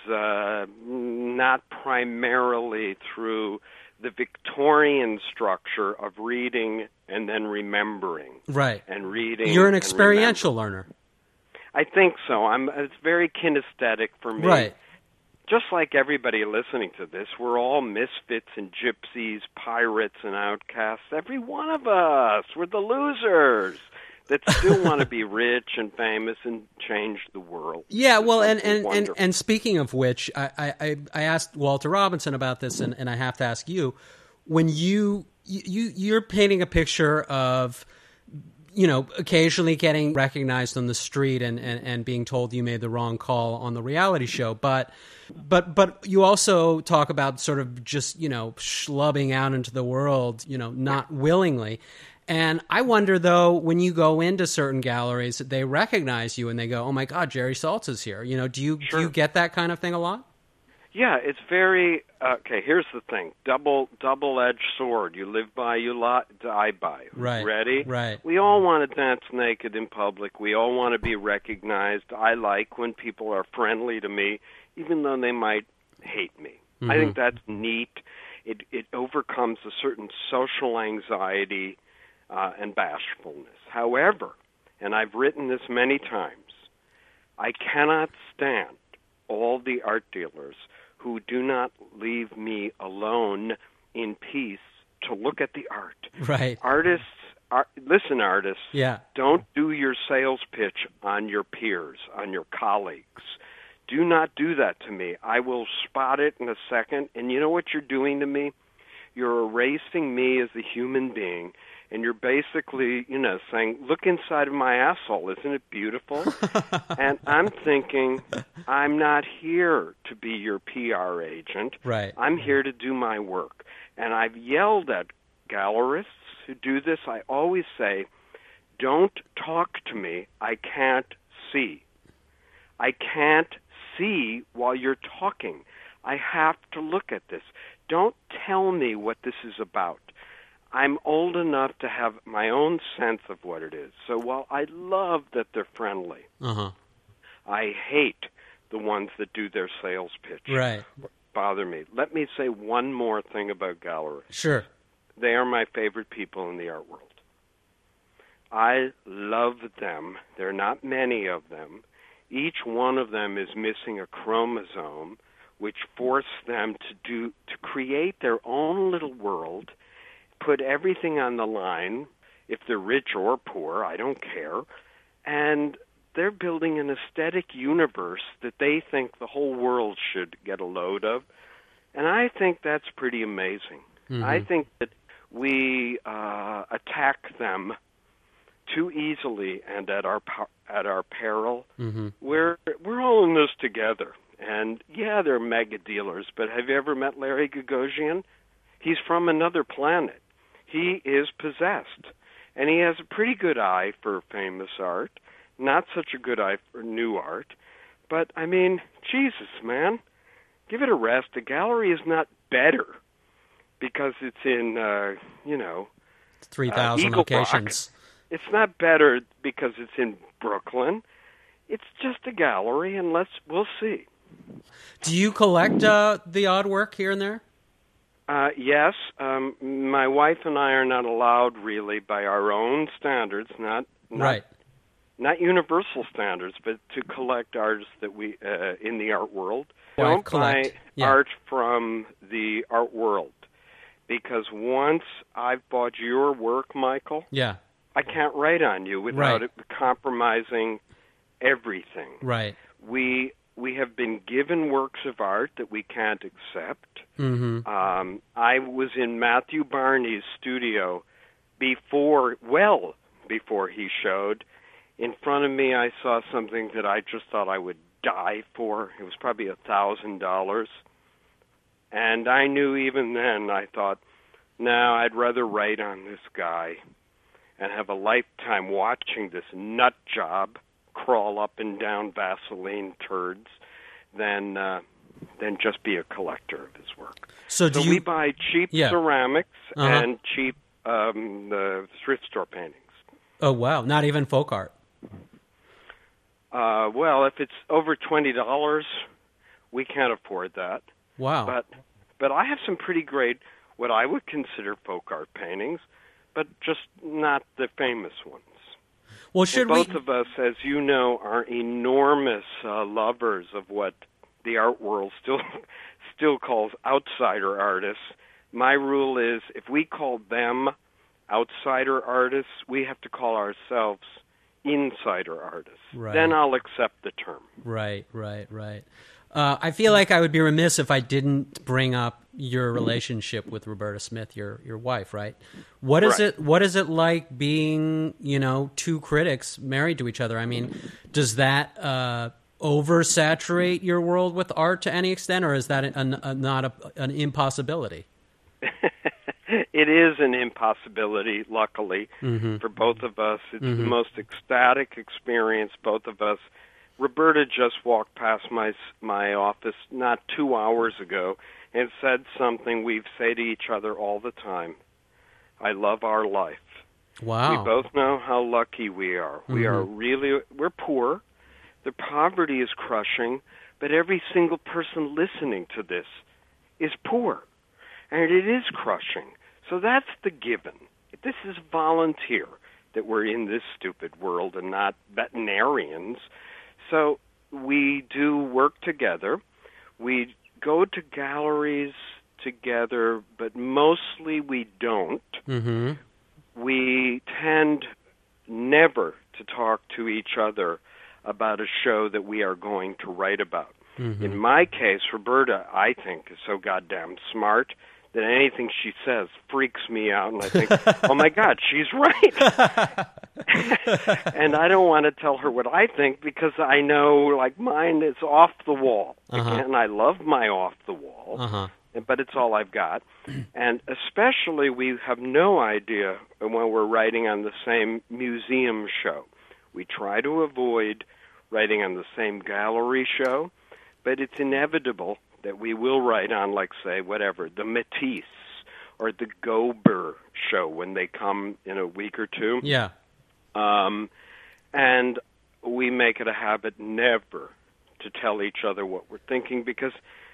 not primarily through the Victorian structure of reading and then remembering. Right. And reading. You're an experiential learner. I think so. It's very kinesthetic for me. Right. Just like everybody listening to this, we're all misfits and gypsies, pirates and outcasts. Every one of us. We're the losers that still want to be rich and famous and change the world. Yeah, well, and speaking of which, I asked Walter Robinson about this, and I have to ask you, when you're painting a picture of, occasionally getting recognized on the street and being told you made the wrong call on the reality show, but you also talk about sort of just, schlubbing out into the world, not willingly. And I wonder, though, when you go into certain galleries, they recognize you and they go, "Oh my God, Jerry Saltz is here." Do you get that kind of thing a lot? Yeah, it's very okay. Here's the thing: double-edged sword. You live by, you die by. Right. Ready? Right. We all want to dance naked in public. We all want to be recognized. I like when people are friendly to me, even though they might hate me. Mm-hmm. I think that's neat. It overcomes a certain social anxiety and bashfulness. However, and I've written this many times, I cannot stand all the art dealers who do not leave me alone in peace to look at the art. Right. Artists, yeah. Don't do your sales pitch on your peers, on your colleagues. Do not do that to me. I will spot it in a second, and you know what you're doing to me? You're erasing me as a human being, and you're basically, saying, look inside of my asshole. Isn't it beautiful? And I'm thinking, I'm not here to be your PR agent. Right. I'm here to do my work. And I've yelled at gallerists who do this. I always say, don't talk to me. I can't see. I can't see while you're talking. I have to look at this. Don't tell me what this is about. I'm old enough to have my own sense of what it is. So while I love that they're friendly, I hate the ones that do their sales pitch. Right. Bother me. Let me say one more thing about galleries. Sure. They are my favorite people in the art world. I love them. There are not many of them. Each one of them is missing a chromosome, which force them to create their own little world, put everything on the line. If they're rich or poor, I don't care. And they're building an aesthetic universe that they think the whole world should get a load of. And I think that's pretty amazing. Mm-hmm. I think that we attack them too easily and at our peril. Mm-hmm. We're all in this together. And yeah, they're mega dealers, but have you ever met Larry Gagosian? He's from another planet. He is possessed, and he has a pretty good eye for famous art, not such a good eye for new art. But, I mean, Jesus, man, give it a rest. A gallery is not better because it's in, 3,000 locations. It's not better because it's in Brooklyn. It's just a gallery, and we'll see. Do you collect the odd work here and there? Yes. My wife and I are not allowed, really, by our own standards, not universal standards, but to collect artists that we in the art world. Don't buy art from the art world, because once I've bought your work, Michael, I can't write on you without it compromising everything. Right. We we have been given works of art that we can't accept. Mm-hmm. I was in Matthew Barney's studio before he showed. In front of me, I saw something that I just thought I would die for. It was probably $1,000. And I knew even then, I thought, no, I'd rather write on this guy and have a lifetime watching this nut job crawl up and down Vaseline turds than just be a collector of his work. So we buy cheap ceramics and cheap the thrift store paintings. Oh, wow. Not even folk art. Well, if it's over $20, we can't afford that. Wow. But I have some pretty great, what I would consider folk art paintings, but just not the famous ones. Well, both of us, as you know, are enormous lovers of what the art world still calls outsider artists. My rule is, if we call them outsider artists, we have to call ourselves insider artists. Right. Then I'll accept the term. Right. I feel like I would be remiss if I didn't bring up your relationship with Roberta Smith, your wife, right? What is it like being, two critics married to each other? I mean, does that oversaturate your world with art to any extent, or is that not an impossibility? It is an impossibility, luckily, for both of us. It's the most ecstatic experience, both of us. Roberta just walked past my office not 2 hours ago and said something we say to each other all the time. I love our life. Wow. We both know how lucky we are. We're poor. The poverty is crushing, but every single person listening to this is poor. And it is crushing. So that's the given. This is volunteer that we're in this stupid world and not veterinarians. So we do work together. We go to galleries together, but mostly we don't. Mm-hmm. We tend never to talk to each other about a show that we are going to write about. Mm-hmm. In my case, Roberta, I think, is so goddamn smart that anything she says freaks me out, and I think, oh my God, she's right. And I don't want to tell her what I think because I know, like, mine is off the wall. And I love my off the wall, but it's all I've got. And especially we have no idea when we're writing on the same museum show. We try to avoid writing on the same gallery show, but it's inevitable that we will write on, like, say, whatever, the Matisse or the Gober show when they come in a week or two. Yeah. And we make it a habit never to tell each other what we're thinking because,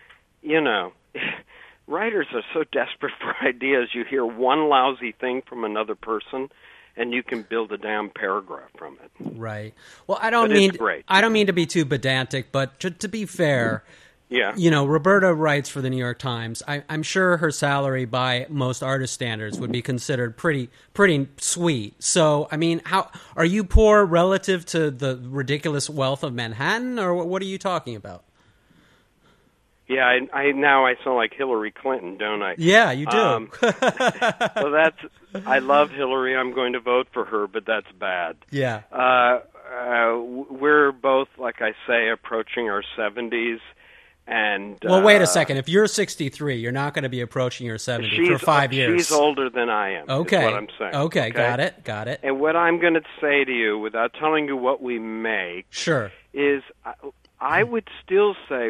writers are so desperate for ideas. You hear one lousy thing from another person, and you can build a damn paragraph from it. Right. Well, I don't mean to be too pedantic, but to be fair. Yeah. Roberta writes for the New York Times. I'm sure her salary by most artist standards would be considered pretty sweet. So, I mean, how are you poor relative to the ridiculous wealth of Manhattan, or what are you talking about? Yeah, I now I sound like Hillary Clinton, don't I? Yeah, you do. So I love Hillary. I'm going to vote for her, but that's bad. Yeah. We're both, like I say, approaching our 70s. And well, wait a second. If you're 63, you're not going to be approaching your 70 for 5 years. She's older than I am. Okay. Is what I'm saying. Okay, got it. And what I'm going to say to you, without telling you what we make, sure, is I would still say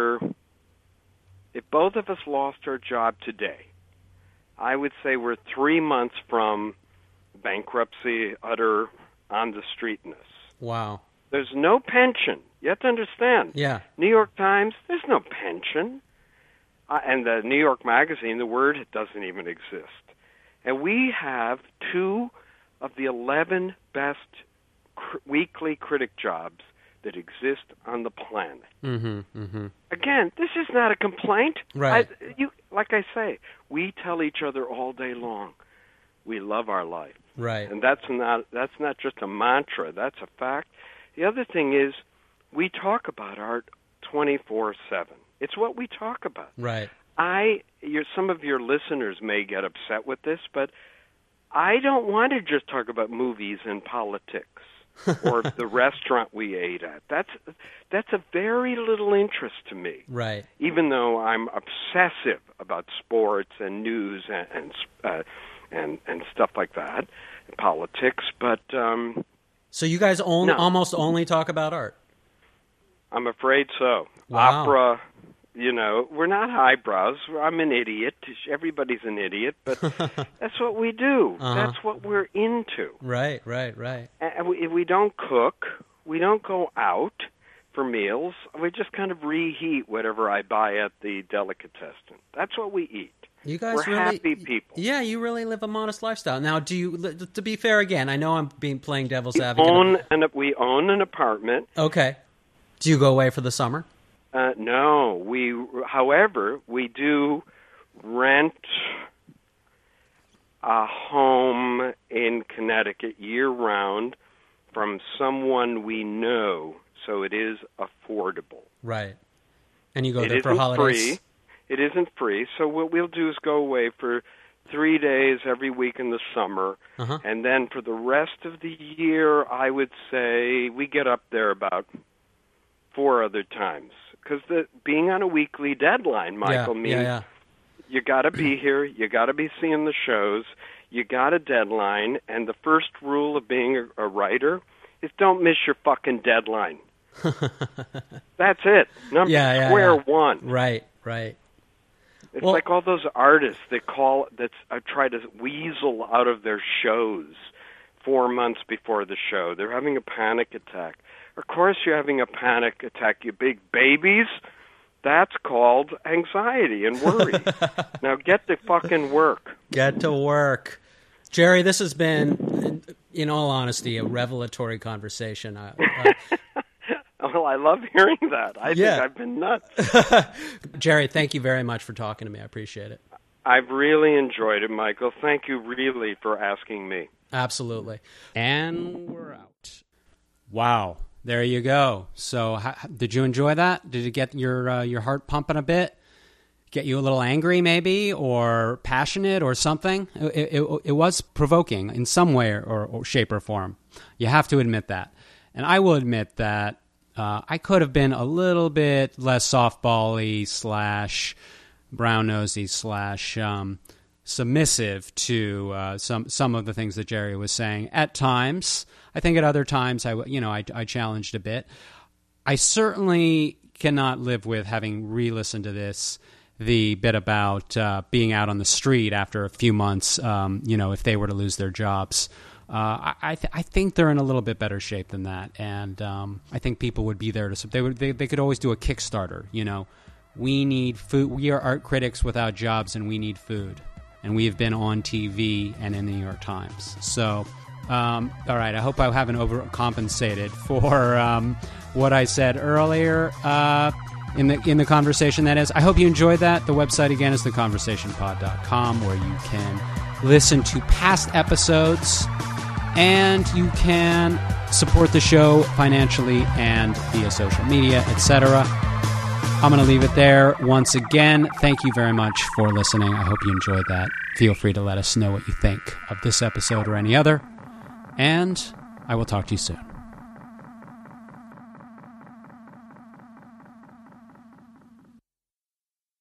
if both of us lost our job today, I would say we're 3 months from bankruptcy, utter on-the-streetness. Wow. There's no pension. You have to understand. Yeah. New York Times, there's no pension. And the New York Magazine, the word doesn't even exist. And we have 2 of the 11 best weekly critic jobs that exist on the planet. Mm-hmm, mm-hmm. Again, this is not a complaint. Right. Like I say, we tell each other all day long, we love our life. Right. And that's not just a mantra. That's a fact. The other thing is, we talk about art 24/7. It's what we talk about. Right. Some of your listeners may get upset with this, but I don't want to just talk about movies and politics or the restaurant we ate at. That's a very little interest to me. Right. Even though I'm obsessive about sports and news and stuff like that, politics. But so you guys almost only talk about art? I'm afraid so. Wow. Opera. We're not highbrows. I'm an idiot. Everybody's an idiot, but that's what we do. Uh-huh. That's what we're into. Right. And we don't cook. We don't go out for meals. We just kind of reheat whatever I buy at the delicatessen. That's what we eat. You guys we're happy people. Yeah, you really live a modest lifestyle. Now, to be fair again, I know I'm playing devil's advocate. We own an apartment. Okay. Do you go away for the summer? No, however, we do rent a home in Connecticut year-round from someone we know, so it is affordable. Right. And you go there for holidays? It isn't free, so what we'll do is go away for 3 days every week in the summer, and then for the rest of the year, I would say we get up there about 4 other times. Because being on a weekly deadline, Michael, means you got to be here, you got to be seeing the shows, you got a deadline, and the first rule of being a writer is don't miss your fucking deadline. That's it. Square one. Right. It's like all those artists that try to weasel out of their shows 4 months before the show. They're having a panic attack. Of course you're having a panic attack, you big babies. That's called anxiety and worry. Now get to fucking work. Get to work. Jerry, this has been, in all honesty, a revelatory conversation. Well, I love hearing that. I think I've been nuts. Jerry, thank you very much for talking to me. I appreciate it. I've really enjoyed it, Michael. Thank you really for asking me. Absolutely. And we're out. Wow. There you go. So did you enjoy that? Did it get your heart pumping a bit? Get you a little angry maybe, or passionate or something? It was provoking in some way or shape or form. You have to admit that. And I will admit that I could have been a little bit less softball-y / brown-nosy / submissive to some of the things that Jerry was saying at times. I think at other times I challenged a bit. I certainly cannot live with having re-listened to this, the bit about being out on the street after a few months, if they were to lose their jobs. I think they're in a little bit better shape than that, and I think people would be there to. They could always do a Kickstarter. We need food. We are art critics without jobs, and we need food. And we have been on TV and in the New York Times. So, all right. I hope I haven't overcompensated for what I said earlier in the conversation. That is, I hope you enjoyed that. The website again is theconversationpod.com, where you can listen to past episodes. And you can support the show financially and via social media, etc. I'm going to leave it there. Once again, thank you very much for listening. I hope you enjoyed that. Feel free to let us know what you think of this episode or any other. And I will talk to you soon.